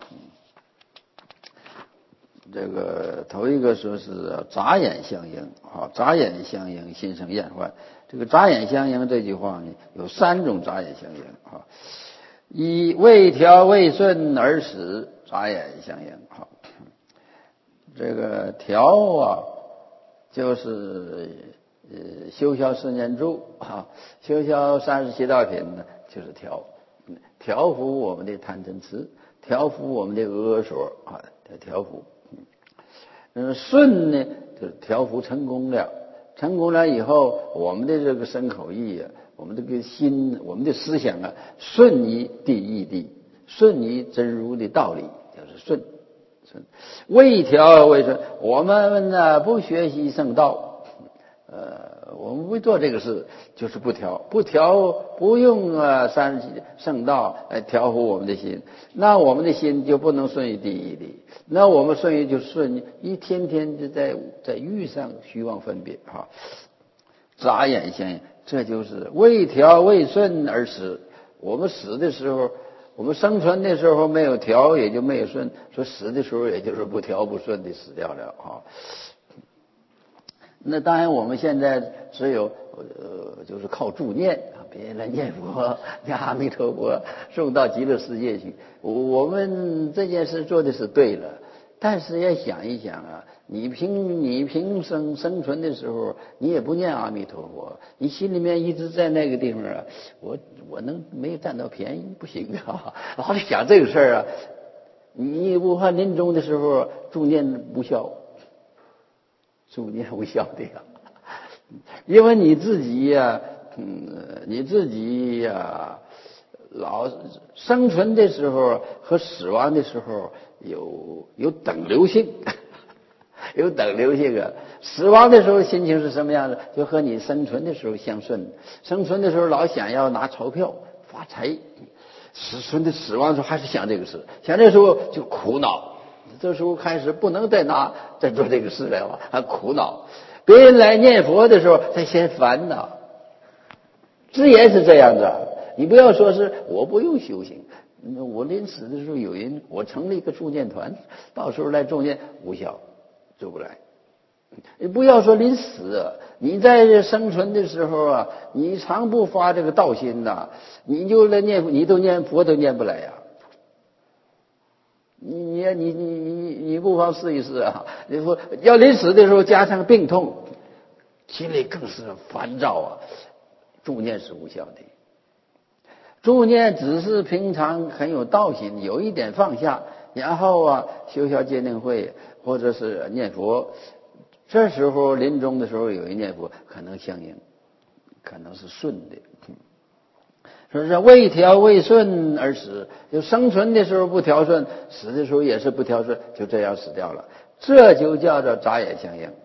这个头一个说是眨眼相应眨眼相应心生厌患。这个眨眼相应这句话呢，有3种眨眼相应一未调未顺而使眨眼相应这个调就是修销4念住修销37道品呢，就是调伏我们的贪嗔痴，调伏我们的恶所调伏。顺呢，就是调伏成功了，成功了以后，我们的这个身口意我们这个心，我们的思想顺于第一谛，顺于真如的道理，就是顺。未调未顺，我们呢不学习圣道，我们不做这个事，就是不调，不用圣道来调伏我们的心，那我们的心就不能顺于第一谛，那我们顺于就顺一天天就在欲上虚妄分别眨眼相应，这就是未调未顺而死。我们死的时候，我们生存的时候没有调，也就没有顺，说死的时候也就是不调不顺的死掉了那当然我们现在只有就是靠助念别人来念佛念阿弥陀佛送到极乐世界去，我们这件事做的是对了，但是要想一想你平生存的时候，你也不念阿弥陀佛，你心里面一直在那个地方我能没有占到便宜不行老是想这个事儿你不怕临终的时候助念无效，助念无效的因为你自己老生存的时候和死亡的时候有等流性有等流性死亡的时候心情是什么样的，就和你生存的时候相顺。生存的时候老想要拿钞票发财，死亡的时候还是想这个事，想这个时候就苦恼，这时候开始不能再做这个事了还苦恼。别人来念佛的时候他先烦恼，自然是这样子你不要说是我不用修行，我临死的时候有人我成立一个助念团，到时候来助念无效，做不来。你不要说临死你在生存的时候你常不发这个道心你就来念佛，你都念佛都念不来你不妨试一试你说要临死的时候加上病痛，心里更是烦躁助念是无效的。助念只是平常很有道心，有一点放下，然后修销戒定慧或者是念佛，这时候临终的时候有一念佛可能相应，可能是顺的。说是未调未顺而死，就生存的时候不调顺，死的时候也是不调顺，就这样死掉了，这就叫做眨眼相应。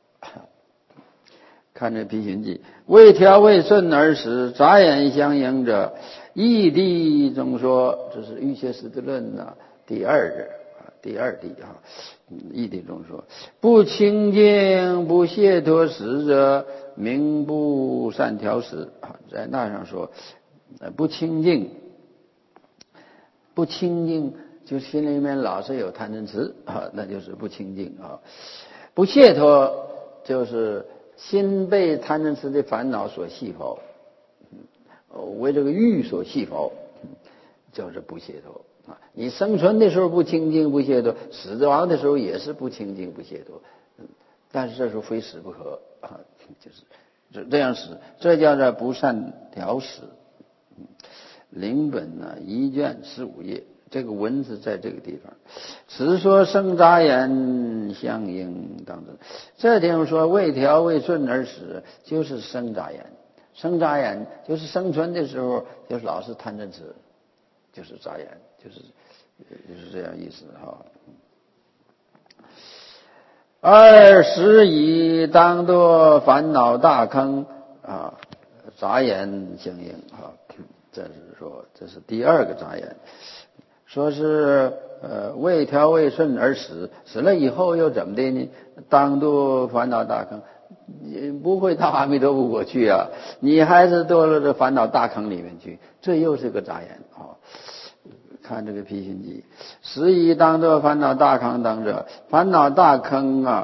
看这毗寻记，未调未顺而死，眨眼相应者，义谛中说，这是瑜伽师地论第二谛义谛中说，不清净不解脱时者，名不善调时在那上说不清净就心里面老是有贪嗔痴那就是不清净不解脱就是心被贪嗔痴的烦恼所系缚，为这个欲所系缚，就是不解脱你生存的时候不清净不解脱，死亡的时候也是不清净不解脱，但是这时候非死不可就是这样死，这叫做不善调死。 临本呢1卷15页，这个文字在这个地方。此说生杂言相应当中，这地方说未调未顺而死，就是生杂言。生杂言就是生存的时候就是老是贪嗔痴，就是杂言，就是这样意思哈。二十以当作烦恼大坑啊，杂言相应啊，这是说这是第二个杂言，说是未调未顺而死，死了以后又怎么的呢？当作烦恼大坑，你不会到阿弥陀佛去啊，你还是堕落这烦恼大坑里面去，这又是个杂言啊。看这个辟心记，十以当作烦恼大坑当者，烦恼大坑啊，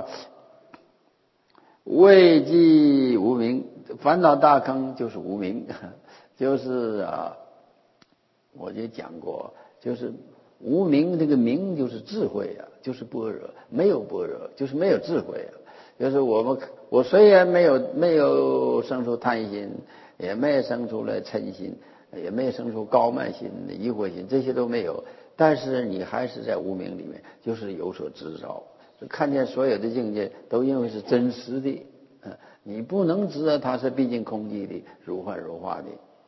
未即无明，烦恼大坑就是无明，就是我就讲过，就是无明，这个明就是智慧啊，就是般若，没有般若就是没有智慧啊。就是我虽然没有生出贪心，也没有生出来嗔心，也没有生出高慢心、疑惑心，这些都没有，但是你还是在无明里面，就是有所执着，看见所有的境界都因为是真实的，你不能知道它是毕竟空寂的、如幻如化的。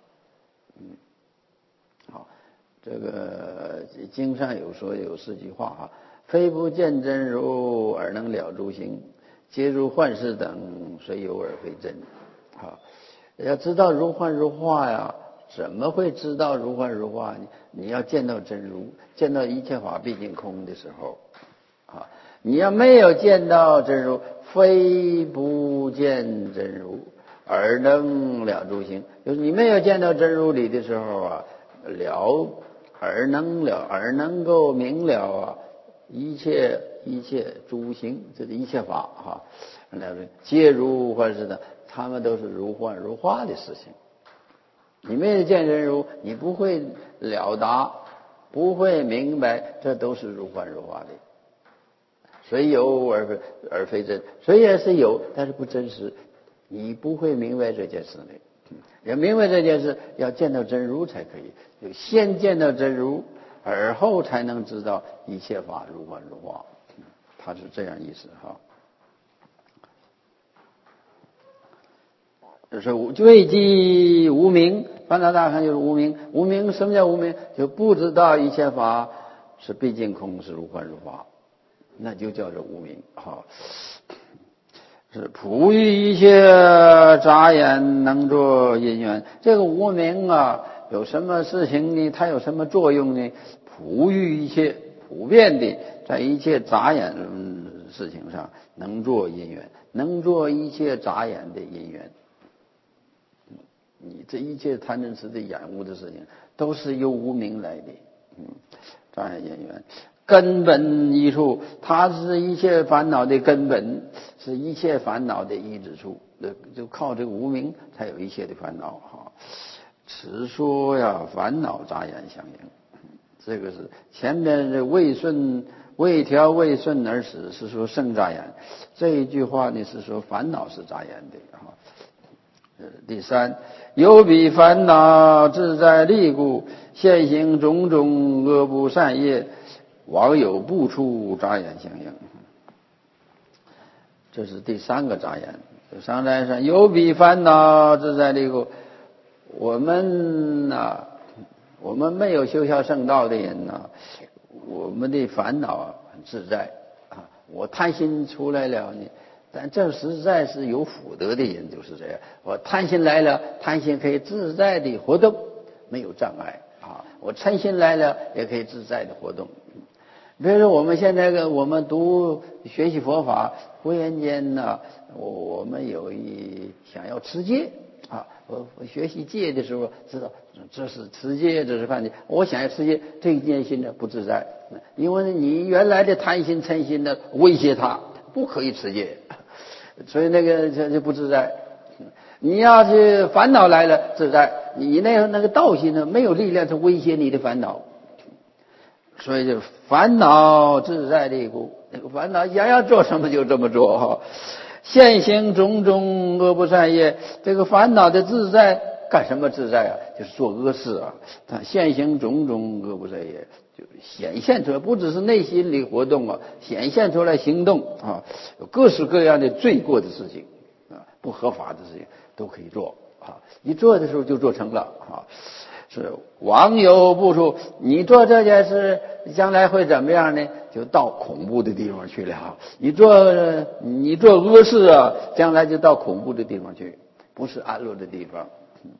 好，这个经上有说有4句话啊，非不见真如而能了诸行，皆如幻事等，虽有而非真。好，要知道如幻如化呀，怎么会知道如幻如化呢？你要见到真如，见到一切法毕竟空的时候啊，你要没有见到真如，非不见真如而能了诸行，就是你没有见到真如理的时候啊，而能够明了啊一切诸行，这是一切法哈，皆如幻似的，他们都是如幻如化的事情。你没有见真如，你不会了达，不会明白，这都是如幻如化的。虽有而非真，虽然是有，但是不真实，你不会明白这件事的。要明白这件事，要见到真如才可以。就先见到真如，而后才能知道一切法如幻如化。他是这样意思哈。就是未即无明，烦恼大坑就是无明。无明什么叫无明？就不知道一切法是毕竟空，是如幻如化，那就叫做无明哈。是普于一切杂言能作因缘。这个无明啊，有什么事情呢？它有什么作用呢？普于一切，普遍的在一切杂言事情上能作因缘，能作一切杂言的因缘。你这一切贪嗔痴的染污的事情，都是由无明来的。杂言因缘根本一处，它是一切烦恼的根本，是一切烦恼的依止处，就靠这个无明才有一切的烦恼哈。此说呀，烦恼杂言相应，这个是前面的未调未顺而死，是说生杂言，这一句话呢是说烦恼是杂言的哈。第三，有彼烦恼自在力故，现行种种恶不善业，往有不出杂言相应。这是第3个杂言。上来说有彼烦恼自在力故，我们没有修下圣道的人呢，我们的烦恼很自在啊。我贪心出来了呢，但这实在是有福德的人就是这样。我贪心来了，贪心可以自在的活动，没有障碍啊。我嗔心来了，也可以自在的活动。比如说我们现在我们学习佛法，忽然间呢，我们想要持戒啊。我学习戒的时候，知道这是持戒，这是犯戒。我想要持戒，这一件心呢不自在，因为你原来的贪心嗔心呢威胁他不可以持戒，所以那个就不自在。你要是烦恼来了自在，你那个道心呢没有力量去威胁你的烦恼。所以就烦恼自在力故，那个烦恼想要做什么就这么做哈。现行种种恶不善业，这个烦恼的自在干什么自在啊？就是做恶事啊。他现行种种恶不在也，就显现出来，不只是内心里活动啊，显现出来行动啊，有各式各样的罪过的事情啊，不合法的事情都可以做啊。一做的时候就做成了啊。是妄有不处，你做这件事将来会怎么样呢？就到恐怖的地方去了。你做恶事啊，将来就到恐怖的地方去，不是安乐的地方。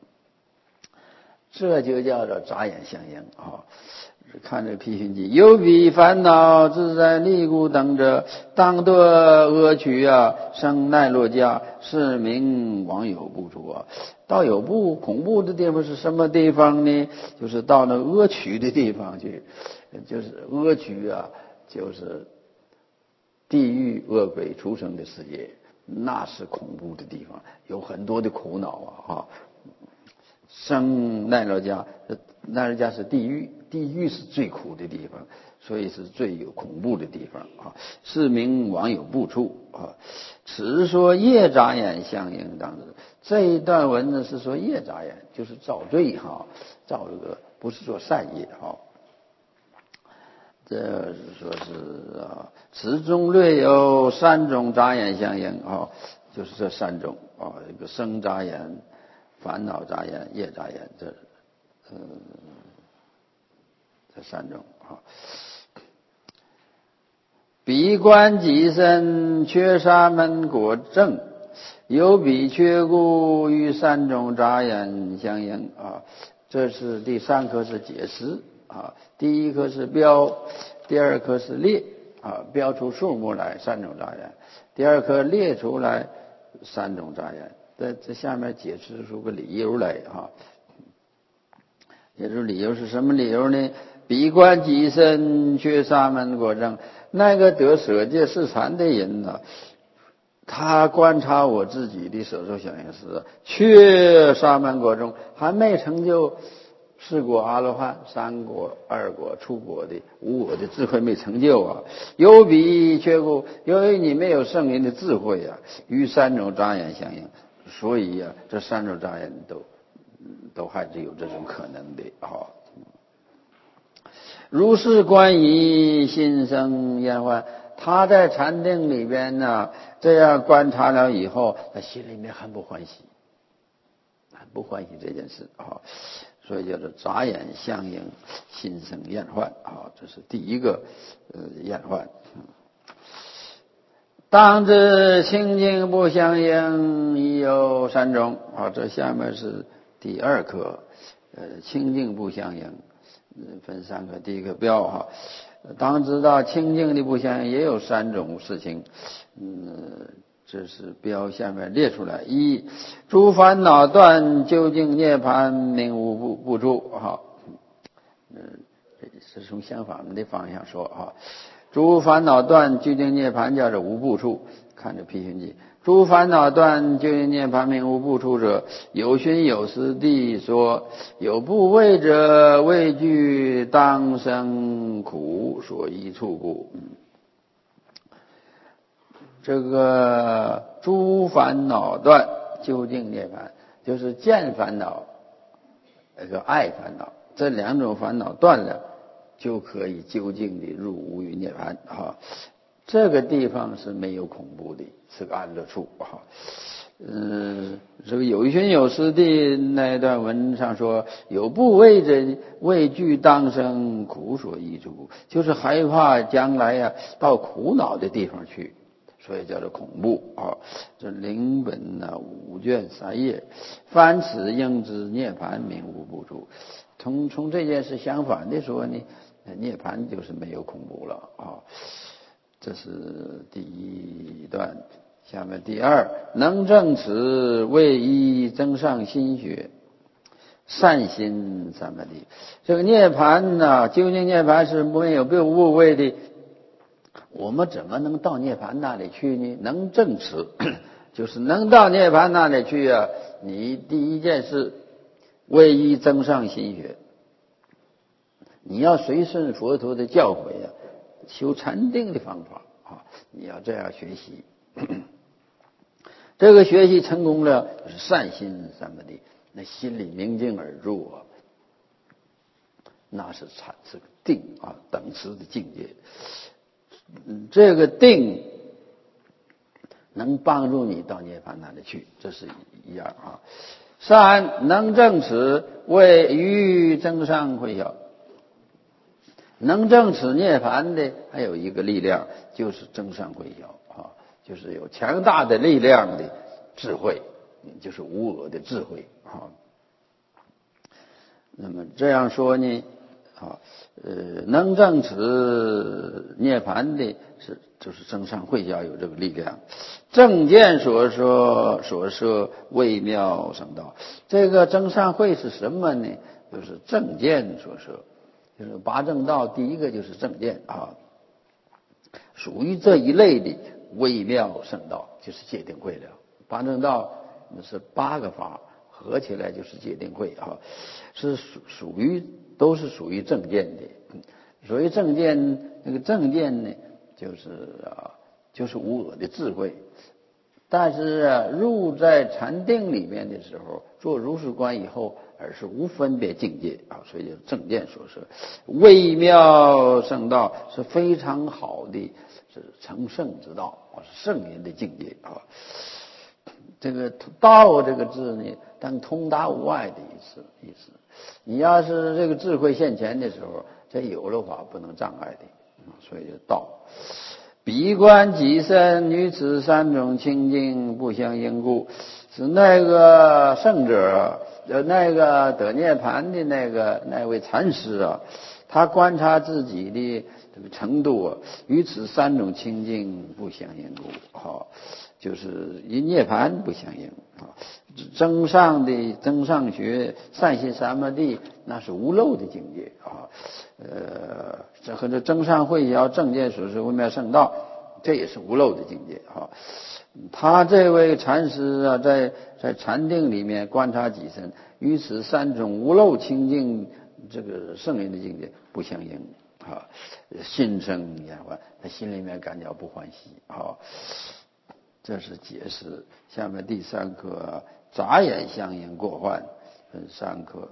这就叫做眨眼相应啊。看这批评记，有彼烦恼自在利故等者，当得恶趣啊，生奈落家，是名妄有不处啊。到有不恐怖的地方是什么地方呢？就是到那恶趣的地方去，就是恶趣啊，就是地狱恶鬼畜生的世界，那是恐怖的地方，有很多的苦恼啊。生奈落家，奈落家是地狱，地狱是最苦的地方，所以是最有恐怖的地方啊。是名妄有不处啊。此说业眨眼相应当知。这一段文呢是说业眨眼，就是造罪哈，造这个不是做善业哈。这说是啊，此中略有三种眨眼相应啊，就是这三种啊，这个生眨眼、烦恼眨眼、业眨眼，这三种啊。彼观己身，缺沙门果证，有彼缺故，与三种眨眼相应啊。这是第三课是解释啊，第一课是标，第二课是列啊，标出数目来三种眨眼，第二课列出来三种眨眼。这下面解释出个理由来啊。解释理由是什么理由呢？彼观己身，缺沙门果证。那个得舍戒示禅的人呢，他观察我自己的舍受想行识，缺沙门果中，还没成就四果阿罗汉、三果、二果、初果的无我的智慧没成就啊。有彼缺故，由于你没有圣人的智慧啊，与三种眨眼相应，所以啊，这三种眨眼都还是有这种可能的啊。如是观已，心生厌患。他在禅定里边呢，这样观察了以后，他心里面很不欢喜，很不欢喜这件事啊，所以叫做眨眼相应，心生厌患啊，这是第一个厌患。当知清净不相应，已有三种啊。这下面是第二课，清净不相应。分三个，第一个标哈，当知道清净的不相应也有三种事情，这是标下面列出来。一，诸烦恼断，究竟涅槃名无不处哈，是从相反的方向说哈。诸烦恼断，究竟涅槃叫做无不处，看这批评记。诸烦恼断，究竟涅槃名无不处者，有寻有实地说，有不畏者，畏惧当生苦所依处故。这个诸烦恼断，究竟涅槃，就是见烦恼那个爱烦恼，这两种烦恼断了，就可以究竟的入无余涅槃啊。这个地方是没有恐怖的，是个安乐处啊。这个有寻有实地那段文上说，有不畏者，畏惧当生苦所依处，就是害怕将来呀到苦恼的地方去，所以叫做恐怖啊。这灵本呢5卷3页，凡此应知涅槃名无不处。从这件事相反的说呢，涅槃就是没有恐怖了啊。这是第一段，下面第二，能证此为一增上心学，善心三摩地。这个涅槃呢，究竟涅槃是没有被误会的，我们怎么能到涅槃那里去呢？能证此，就是能到涅槃那里去啊。你第一件事，为一增上心学，你要随顺佛陀的教诲啊。修禅定的方法啊，你要这样学习。这个学习成功了，是善心三摩地。 那心里明净而入啊，那是这个定啊，等持的境界。这个定能帮助你到涅槃那里去，这是一样啊。三能证此，为于增上慧晓。能证此涅槃的还有一个力量，就是增上慧晓啊，就是有强大的力量的智慧，就是无我的智慧啊。那么这样说呢，能证此涅槃的就是增上慧晓有这个力量。正见所摄微妙圣道，这个增上慧是什么呢？就是正见所摄，就是八正道第一个就是正见啊，属于这一类的微妙圣道，就是戒定慧了。八正道那是8个法合起来就是戒定慧啊，是都是属于正见的。所谓正见，那个正见呢，就是无我的智慧。但是入在禅定里面的时候，做如是观以后，而是无分别境界啊，所以叫正见所摄。微妙圣道是非常好的，是成圣之道啊，是圣人的境界啊。这个道这个字呢，当通达无碍的意思。你要是这个智慧现前的时候，这有了法不能障碍的，所以就道。彼观己身与此3种清净不相应故，是那个圣者，那个得涅槃的那位禅师啊，他观察自己的这个程度啊，与此3种清净不相应故，就是与涅槃不相应啊。增上学善心三摩地，那是无漏的境界啊。这和这增上慧晓正见所摄微妙圣道，这也是无漏的境界啊。他这位禅师啊，在禅定里面观察己身，与此3种无漏清净这个圣人的境界不相应啊。心生厌欢，他心里面感觉不欢喜啊。这是解释。下面第3课，眨眼相应过患，分3课。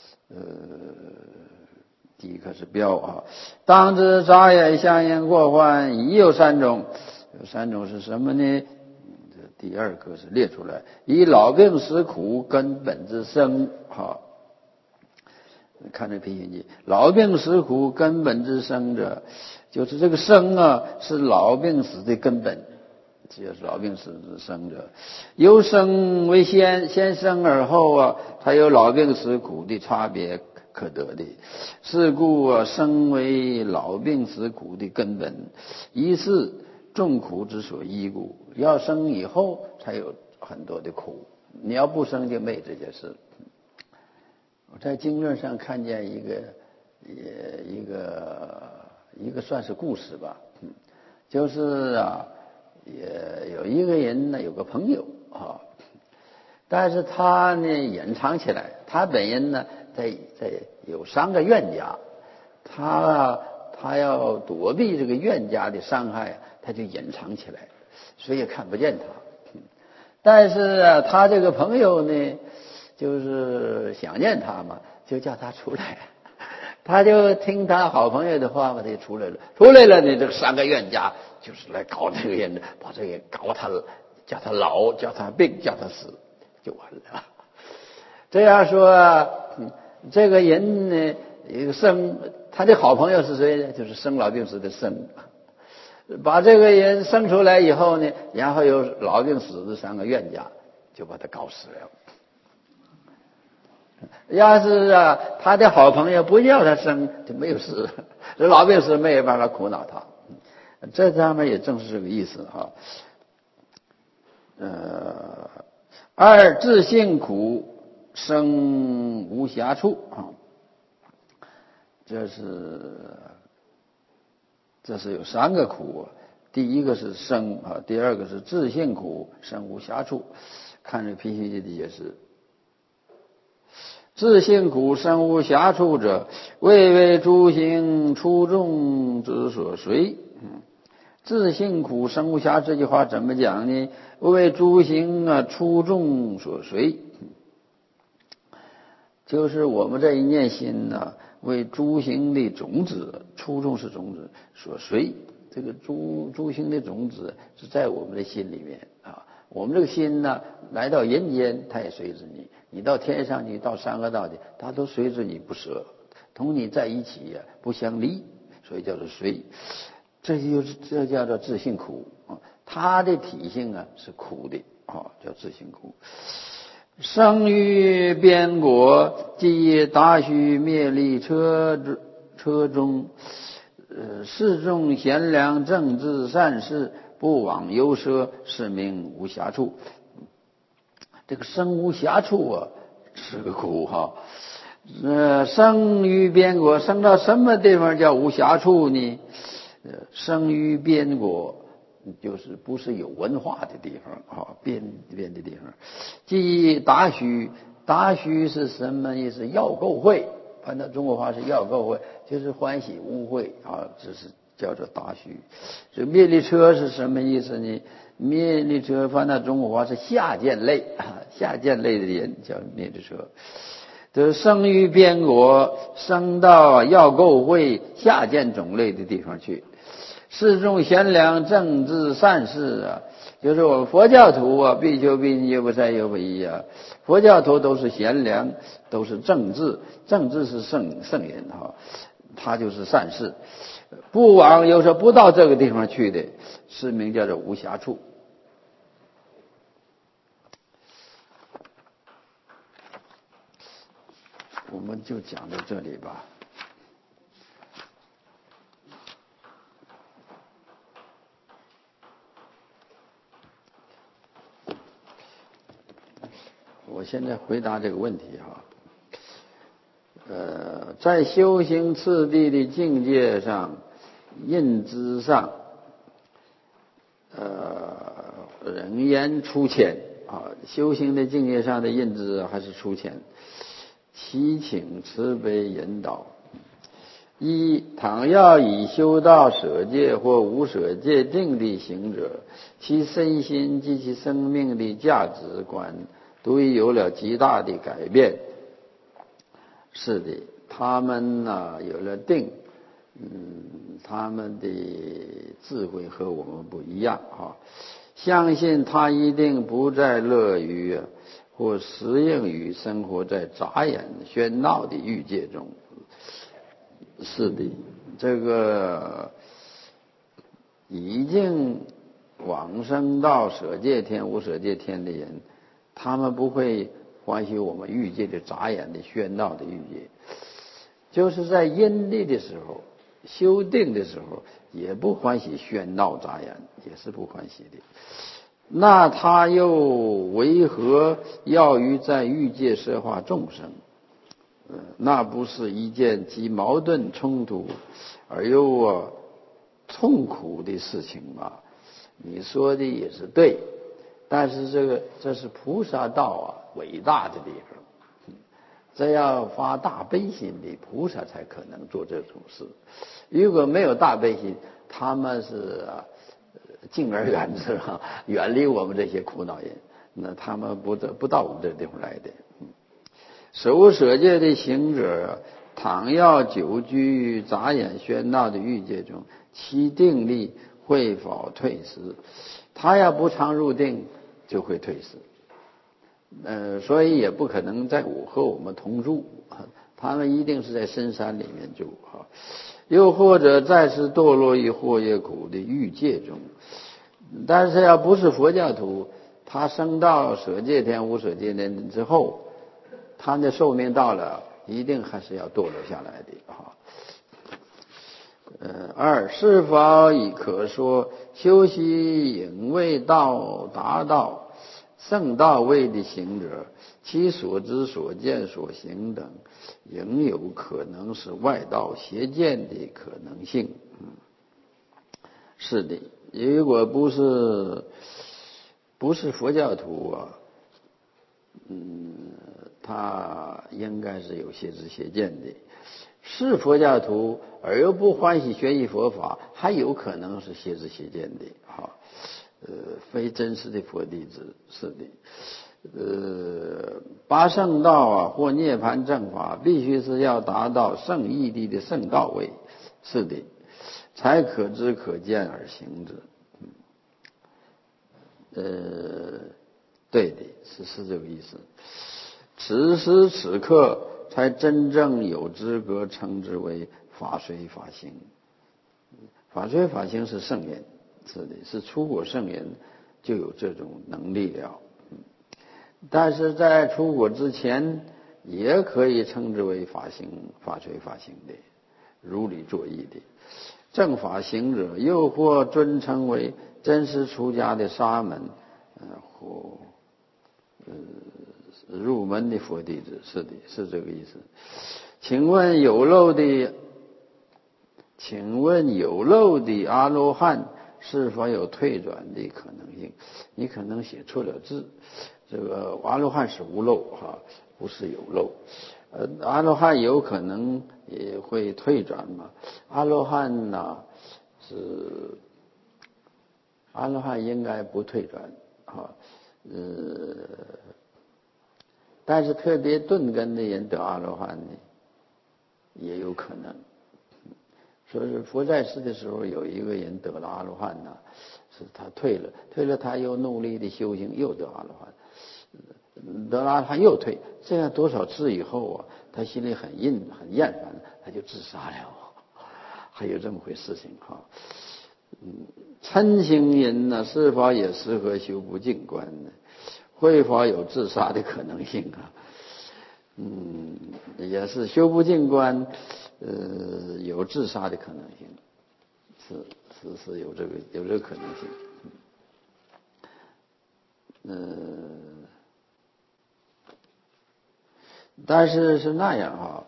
第一课是标啊，当知眨眼相应过患已有3种，有3种是什么呢？第2课是列出来，以老病死苦根本之生啊。看这批评记，老病死苦根本之生者，就是这个生啊，是老病死的根本。这就是老病死之生者，由生为先生而后啊，才有老病死苦的差别可得的。是故啊，生为老病死苦的根本，一是众苦之所依故。要生以后才有很多的苦，你要不生就没这件事。我在经论上看见一个算是故事吧，就是啊。也有一个人呢，有个朋友啊，但是他呢隐藏起来。他本人呢，在有3个冤家，他要躲避这个冤家的伤害，他就隐藏起来，谁也看不见他。但是啊，他这个朋友呢，就是想念他嘛，就叫他出来。他就听他好朋友的话嘛，他就出来了。出来了呢，这个3个冤家就是来搞这个人，把这个人搞他，叫他老，叫他病，叫他死，就完了。这样说，这个人呢，一个生，他的好朋友是谁呢？就是生老病死的生。把这个人生出来以后呢，然后有老病死的3个冤家，就把他搞死了。要是啊，他的好朋友不叫他生，就没有事，这老病死没有办法苦恼他。这上面也正是这个意思啊。2自性苦生无暇处啊，这是有3个苦，第一个是生啊，第2个是自性苦生无暇处。看这批评记的解释。自性苦生无暇处者，谓为诸行出众之所随。自性苦生无暇这句话怎么讲呢？为诸行出众所随。 就是我们这一念心呢，为诸行的种子，初衷是种子所随。这个诸行的种子是在我们的心里面啊。我们这个心呢，来到人间，它也随着你；你到天上去，到山河道去，它都随着你不舍，同你在一起呀，不相离，所以叫做随。这叫做自性苦啊。它的体性啊是苦的啊，叫自性苦。生于边国，即大须灭力车中，世众贤良正直善事，不枉忧奢，是名无暇处。这个生无暇处啊，是个苦哈。生于边国，生到什么地方叫无暇处呢？生于边国，就是不是有文化的地方啊，边的地方。即达虚，达虚是什么意思？要垢秽，翻到中国话是要垢秽，就是欢喜污秽啊，这是叫做达虚。这灭力车是什么意思呢？灭力车翻到中国话是下贱类，下贱类的人叫灭力车。这生于边国，生到要垢秽下贱种类的地方去。世众贤良正直善事啊，就是我们佛教徒啊，必修必信，又不善又不依啊。佛教徒都是贤良，都是正直，正直是圣人哈，他就是善事。不往有时候不到这个地方去的，是名叫做无暇处。我们就讲到这里吧。我现在回答这个问题哈。在修行次第的境界上，认知上，仍然粗浅啊。修行的境界上的认知还是粗浅。祈请慈悲引导。一，倘要以修道舍戒或无舍戒定的行者，其身心及其生命的价值观都已有了极大的改变。是的，他们呢有了定，他们的智慧和我们不一样啊。相信他一定不再乐于或适应于生活在杂眼喧闹的欲界中。是的，这个已经往生到舍戒天、无舍戒天的人，他们不会欢喜我们欲界的杂眼的喧闹的欲界，就是在因地的时候、修定的时候，也不欢喜喧闹杂眼，也是不欢喜的。那他又为何要于在欲界摄化众生？那不是一件既矛盾冲突而又痛苦的事情吗？你说的也是对，但是这是菩萨道啊，伟大的地方。这要发大悲心的菩萨才可能做这种事。如果没有大悲心，他们是敬而远之，远离我们这些苦恼人，那他们不到我们这地方来的。守舍戒的行者，倘要久居于杂眼喧闹的欲界中，其定力会否退失？他要不常入定，就会退失。所以也不可能和我们同住，他们一定是在深山里面住哈。又或者再次堕落于祸业苦的欲界中。但是要不是佛教徒，他升到舍戒天、无舍戒天之后，他的寿命到了，一定还是要堕落下来的啊。二，是否已可说修习隐未达到圣道位的行者，其所知所见所行等，仍有可能是外道邪见的可能性。是的，如果不是佛教徒啊，他应该是有邪知邪见的。是佛教徒而又不欢喜学习佛法，还有可能是邪知邪见的非真实的佛弟子。是的， 八圣道啊或涅槃正法，必须是要达到圣义地的圣道位，是的，才可知可见而行之。对的，是这个意思。此时此刻才真正有资格称之为法随法行。法随法行是圣人，是的，是出果圣人就有这种能力了。但是在出果之前，也可以称之为法行、法随法行的，如理作意的正法行者，又或尊称为真实出家的沙门，或入门的佛弟子，是的，是这个意思。请问有漏的阿罗汉是否有退转的可能性？你可能写错了字，这个阿罗汉是无漏哈，不是有漏。阿罗汉有可能也会退转嘛？阿罗汉呢阿罗汉应该不退转哈，但是特别顿根的人得阿罗汉呢，也有可能。说是佛在世的时候，有一个人得了阿罗汉呢，是他退了，他又努力的修行，又得阿罗汉，得了阿罗汉又退，这样多少次以后啊，他心里很厌烦，他就自杀了，还有这么回事情哈。嗔行人呢，是否也适合修不净观呢？会否有自杀的可能性啊？也是修不净观，有自杀的可能性，是有这个可能性。但是是那样哈，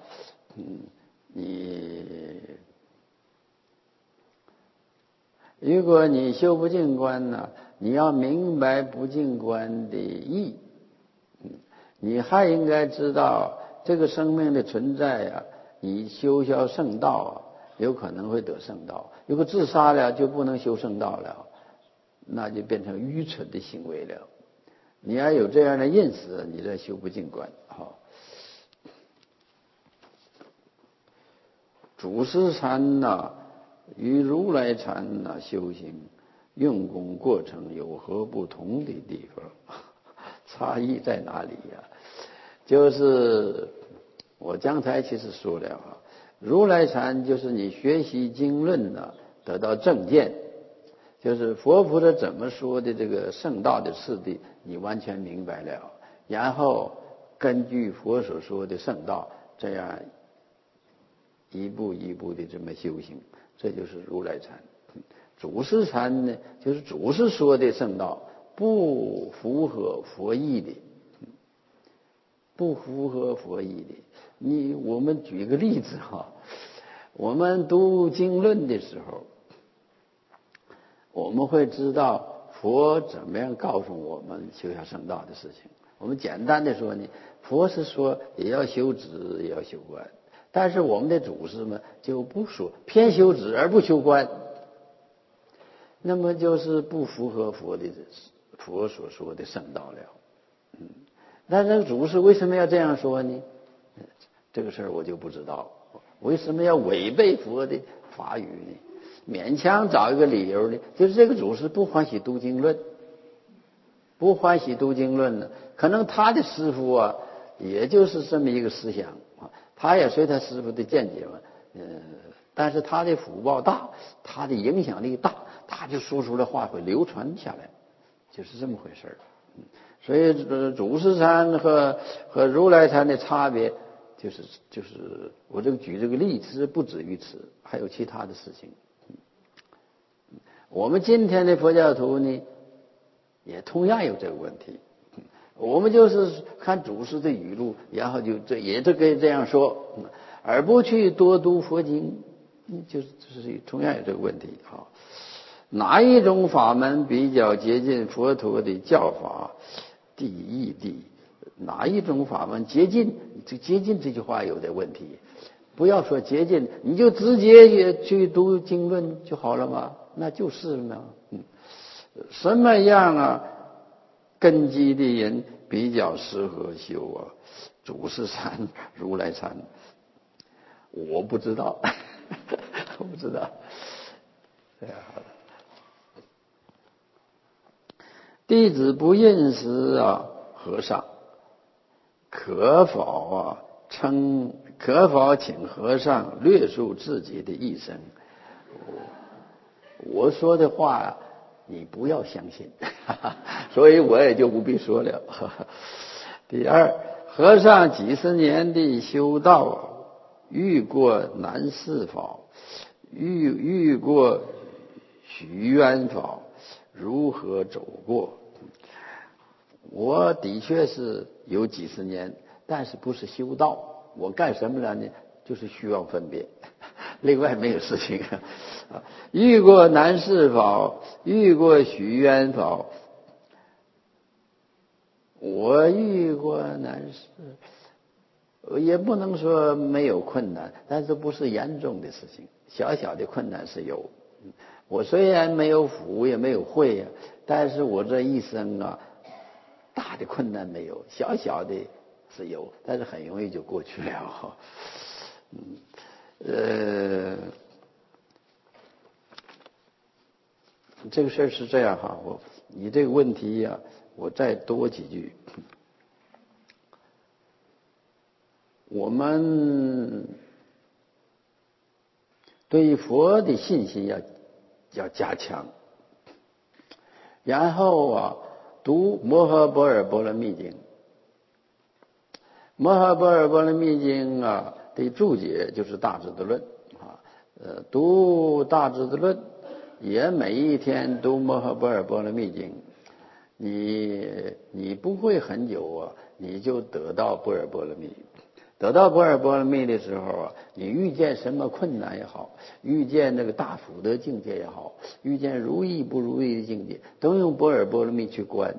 如果你修不净观呢，你要明白不净观的义，你还应该知道这个生命的存在啊，你修圣道啊，有可能会得圣道。如果自杀了就不能修圣道了，那就变成愚蠢的行为了。你要有这样的认识，你再修不净观好。祖师禅呐，与如来禅呐修行用功过程有何不同的地方？差异在哪里呀？就是我刚才其实说了啊，如来禅就是你学习经论呢，得到正见，就是佛菩萨怎么说的这个圣道的次第，你完全明白了，然后根据佛所说的圣道，这样一步一步的这么修行，这就是如来禅。祖师禅呢，就是祖师说的圣道，不符合佛意的，不符合佛意的。我们举个例子哈，我们读经论的时候，我们会知道佛怎么样告诉我们修下圣道的事情。我们简单的说呢，佛是说也要修止，也要修观，但是我们的祖师们就不说，偏修止而不修观，那么就是不符合佛所说的圣道了。那这个祖师为什么要这样说呢？这个事儿我就不知道，为什么要违背佛的法语呢？勉强找一个理由呢，就是这个祖师不欢喜读经论，不欢喜读经论呢，可能他的师父啊，也就是这么一个思想啊，他也随他师父的见解嘛，但是他的福报大，他的影响力大，他就说出来话会流传下来，就是这么回事儿。所以祖师禅和如来禅的差别，就是我举这个例子不止于此，还有其他的事情。我们今天的佛教徒呢，也同样有这个问题。我们就是看祖师的语录，然后也可以这样说，而不去多读佛经，就是同样有这个问题。好，哪一种法门比较接近佛陀的教法？第一哪一种法门接近？接近这句话有点问题。不要说接近，你就直接也去读经论就好了嘛，那就是嘛。什么样啊？ 根基的人比较适合修祖师禅、如来禅。我不知道，我不知道。弟子不认识和尚，可否请和尚略述自己的一生？我说的话你不要相信，所以我也就不必说了。第二，和尚几十年的修道，遇过难事法，遇过许愿法，如何走过？我的确是有几十年，但是不是修道，我干什么了呢？就是需要分别，另外没有事情。遇过难事法，遇过许愿法。我遇过难事，也不能说没有困难，但是不是严重的事情，小小的困难是有。我虽然没有福也没有慧但是我这一生大的困难没有，小小的是有，但是很容易就过去了。这个事儿是这样你这个问题我再多几句。我们对佛的信心要加强，然后读《摩诃般若波罗蜜经》。《摩诃般若波罗蜜经》的注解就是《大智度论》读《大智度论》，也每一天读《摩诃般若波罗蜜经》，你不会很久你就得到般若波罗蜜。得到般若波罗蜜的时候你遇见什么困难也好，遇见那个大福德境界也好，遇见如意不如意的境界，都用般若波罗蜜去观，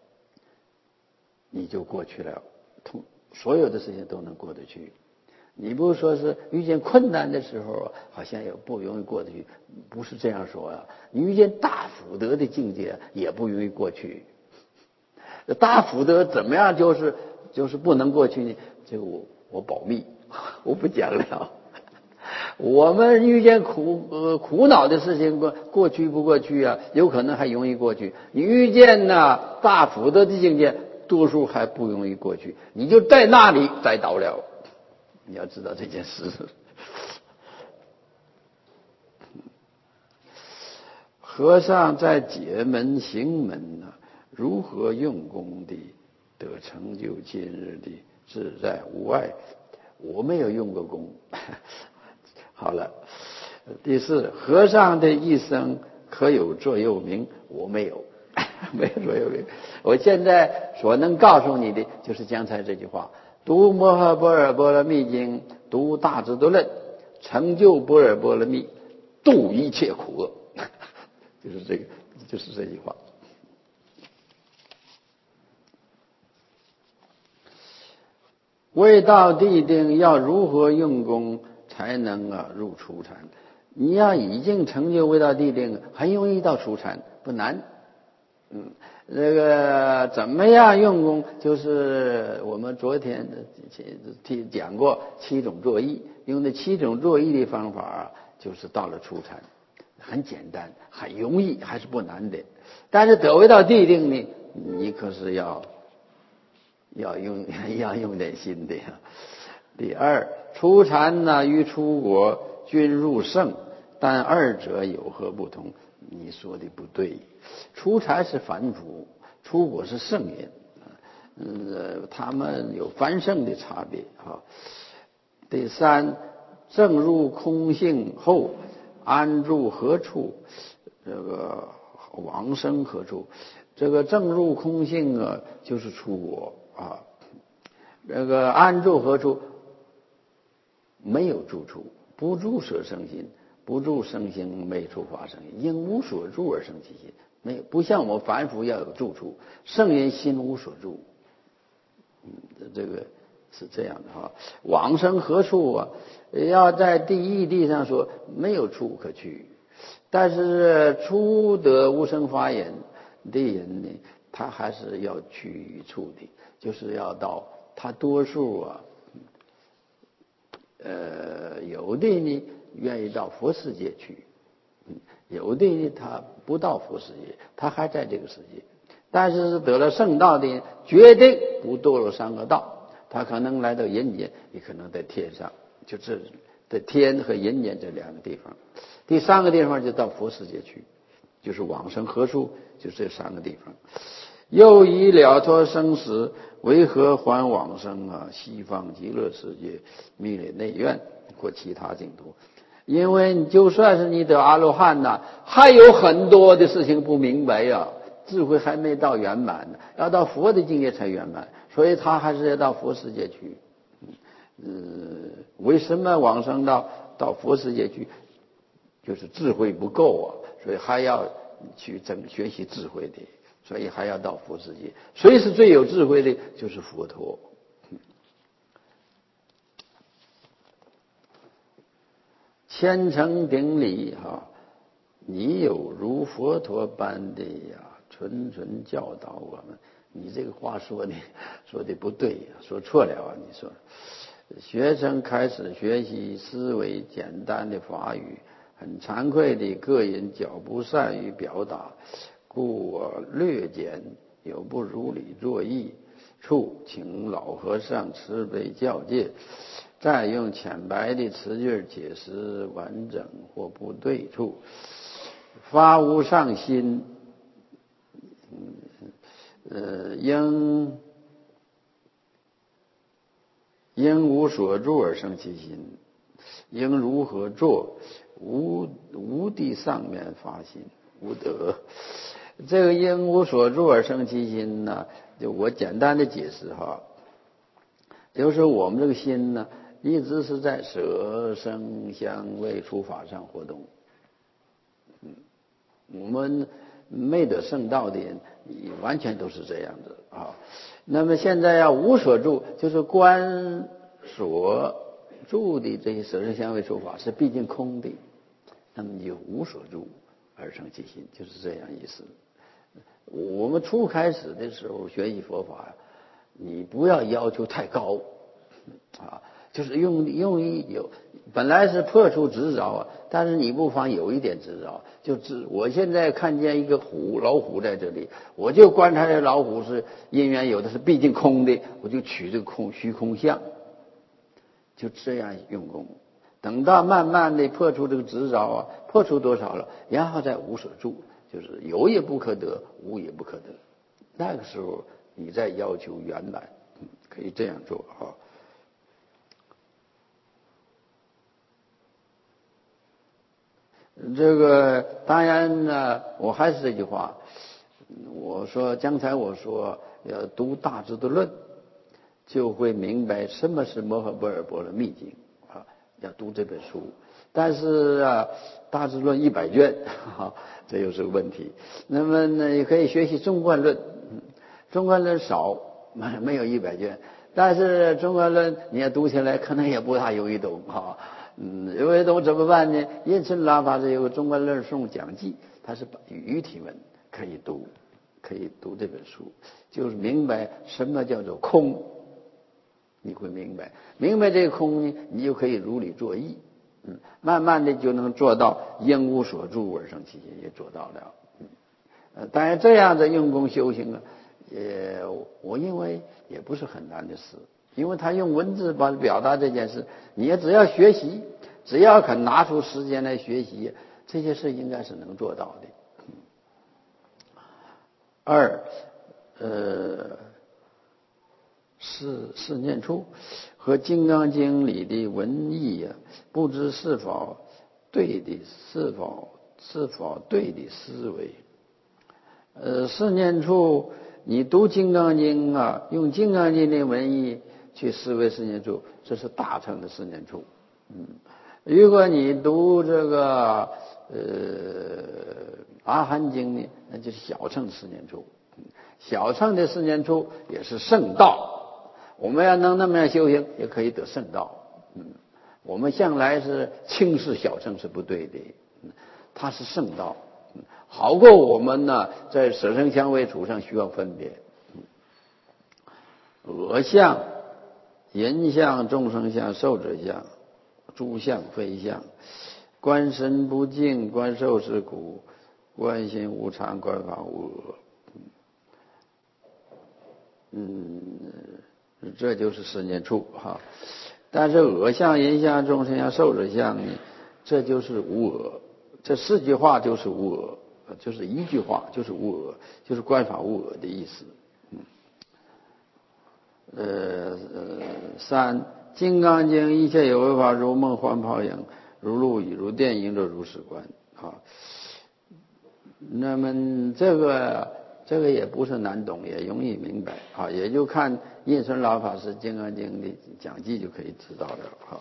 你就过去了，所有的事情都能过得去。你不是说是遇见困难的时候好像也不容易过得去，不是这样说你遇见大福德的境界也不容易过去。大福德怎么样就是不能过去呢？这个我保密，我不讲了。我们遇见苦恼的事情过去不过去有可能还容易过去。你遇见大福德的境界，多数还不容易过去，你就在那里栽倒了。你要知道这件事。和尚在解门行门如何用功的得成就今日的自在无碍？我没有用过功。好了，第四，和尚的一生可有座右铭？我没有，没有座右铭。我现在所能告诉你的就是刚才这句话：读摩诃般若波罗蜜经，读大智度论，成就般若波罗蜜，度一切苦厄。就是这个，就是这句话。未到地定要如何用功才能入初禅？你要已经成就未到地定，很容易到初禅，不难。那个怎么样用功？就是我们昨天讲过7种作意，用这7种作意的方法就是到了初禅，很简单，很容易，还是不难的。但是得未到地定呢，你可是要用点心的第二，初禅与初果均入圣，但二者有何不同？你说的不对，初禅是凡夫，初果是圣人，他们有凡圣的差别第三，证入空性后安住何处？这个往生何处？这个证入空性就是初果这个安住何处？没有住处，不住所生心，不住生心，没处发生心，因无所住而生其心。没有，不像我们凡夫要有住处，圣人心无所住。这个是这样的往生何处要在第一义谛上说没有处可去，但是初得无生法眼的人呢， 他还是要去处的，就是要到他多数有的呢愿意到佛世界去，有的呢他不到佛世界，他还在这个世界，但是得了圣道的决定不堕落三恶道，他可能来到人间，也可能在天上，就这在天和人间这两个地方。第三个地方就到佛世界去，就是往生何处，就这三个地方。又以了脱生死，为何还往生西方极乐世界、弥勒内院或其他净土？因为就算是你得阿罗汉还有很多的事情不明白智慧还没到圆满呢，要到佛的境界才圆满，所以他还是要到佛世界去。为什么往生到佛世界去？就是智慧不够所以还要去学习智慧的，所以还要到佛世界。谁是最有智慧的？就是佛陀。虔诚顶礼你有如佛陀般的谆谆教导我们。你这个话说的不对说错了你说学生开始学习思维简单的法语，很惭愧的个人较不善于表达，故我略简，有不如理作意处，请老和尚慈悲教诫，再用浅白的词句解释完整或不对处，发无上心，应无所住而生其心，应如何做？无地上面发心，无得。这个应无所住而生其心呢，就我简单的解释就是我们这个心呢，一直是在色声香味触法上活动。我们没得圣道的人，完全都是这样子那么现在要无所住，就是观所住的这些色声香味触法是毕竟空的，那么就无所住而生其心，就是这样意思。我们初开始的时候学习佛法你不要要求太高就是用有本来是破除执着但是你不妨有一点执着，我现在看见一个老虎在这里，我就观察这老虎是因缘有的是毕竟空的，我就取这个虚空相，就这样用功。等到慢慢的破除这个执着破除多少了，然后再无所住，就是有也不可得，无也不可得。那个时候你再要求圆满，可以这样做这个当然呢，我还是这句话，刚才我说要读大智度论，就会明白什么是摩诃般若波罗蜜经要读这本书。但是大智论100卷这又是个问题。那么呢，也可以学习中观论，中观论少，没有100卷，但是中观论你要读起来可能也不大容易懂因为懂怎么办呢？印顺喇法是有个中观论颂讲记，它是语体文，可以读这本书，就是明白什么叫做空，你会明白这个空呢，你就可以如理作意，慢慢的就能做到应无所住而生其心，也做到了。当然这样的用功修行我认为也不是很难的事。因为他用文字表达这件事，你也只要学习，只要肯拿出时间来学习，这些事应该是能做到的。四念处和《金刚经》里的文义不知是否对的思维。四念处，你读《金刚经》用《金刚经》的文义去思维四念处，这是大乘的四念处。如果你读这个阿含经呢，那就是小乘四念处。小乘的四念处也是圣道，我们要能那么样修行，也可以得圣道。我们向来是轻视小乘是不对的，它是圣道。 好过我们呢在舍生相位处上需要分别。我相、人相、众生相、寿者相、诸相非相，观身不净，观受是苦，观心无常，观法无我。这就是十念处哈。但是我相、人相、众生相、寿者相呢，这就是无我。这4句话就是无我，就是一句话就是无我，就是观法无我的意思。3金刚经一切有为法如梦幻泡影，如露雨如电，应作如是观啊。那么这个也不是难懂，也容易明白啊，也就看印顺老法师金刚经的讲记就可以知道了啊。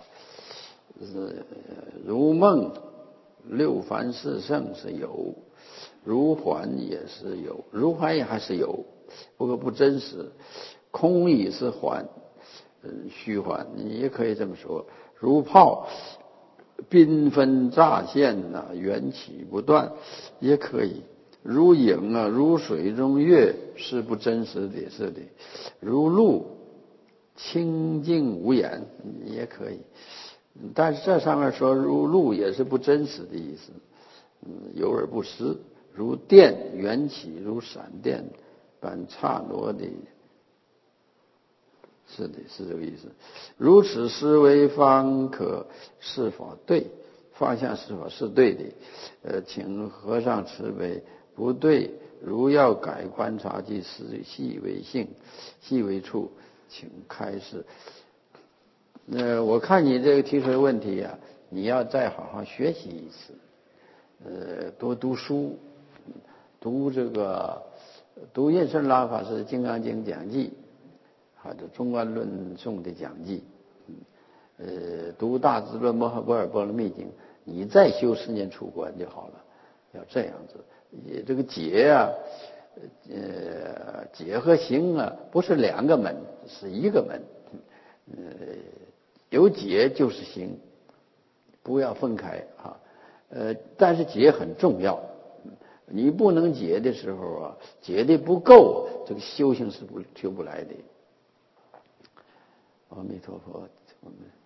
如梦六凡四圣是有，如幻也是有，如幻也还是有，不过不真实。空也是幻，虚幻，你也可以这么说。如泡缤纷乍现呐，缘起不断，也可以。如影啊，如水中月，是不真实的，是的。如露清净无眼，也可以。但是这上面说如露也是不真实的意思，有而不实。如电缘起，如闪电般刹那的。是的，是这个意思。如此思维方可是否对？方向是否是对的？请和尚慈悲，不对。如要改观察即细微性、细微处，请开示。我看你这个提出的问题啊，你要再好好学习一次，多读书，读印顺拉法师《金刚经》讲记。或者中观论颂的讲记，读大智论摩诃般若波罗蜜经，你再修10念处观就好了。要这样子，这个解啊，解和行啊，不是2个门，是1个门。有解就是行，不要分开啊。但是解很重要，你不能解的时候啊，解的不够，这个修行是修不来的。阿弥陀佛，我们。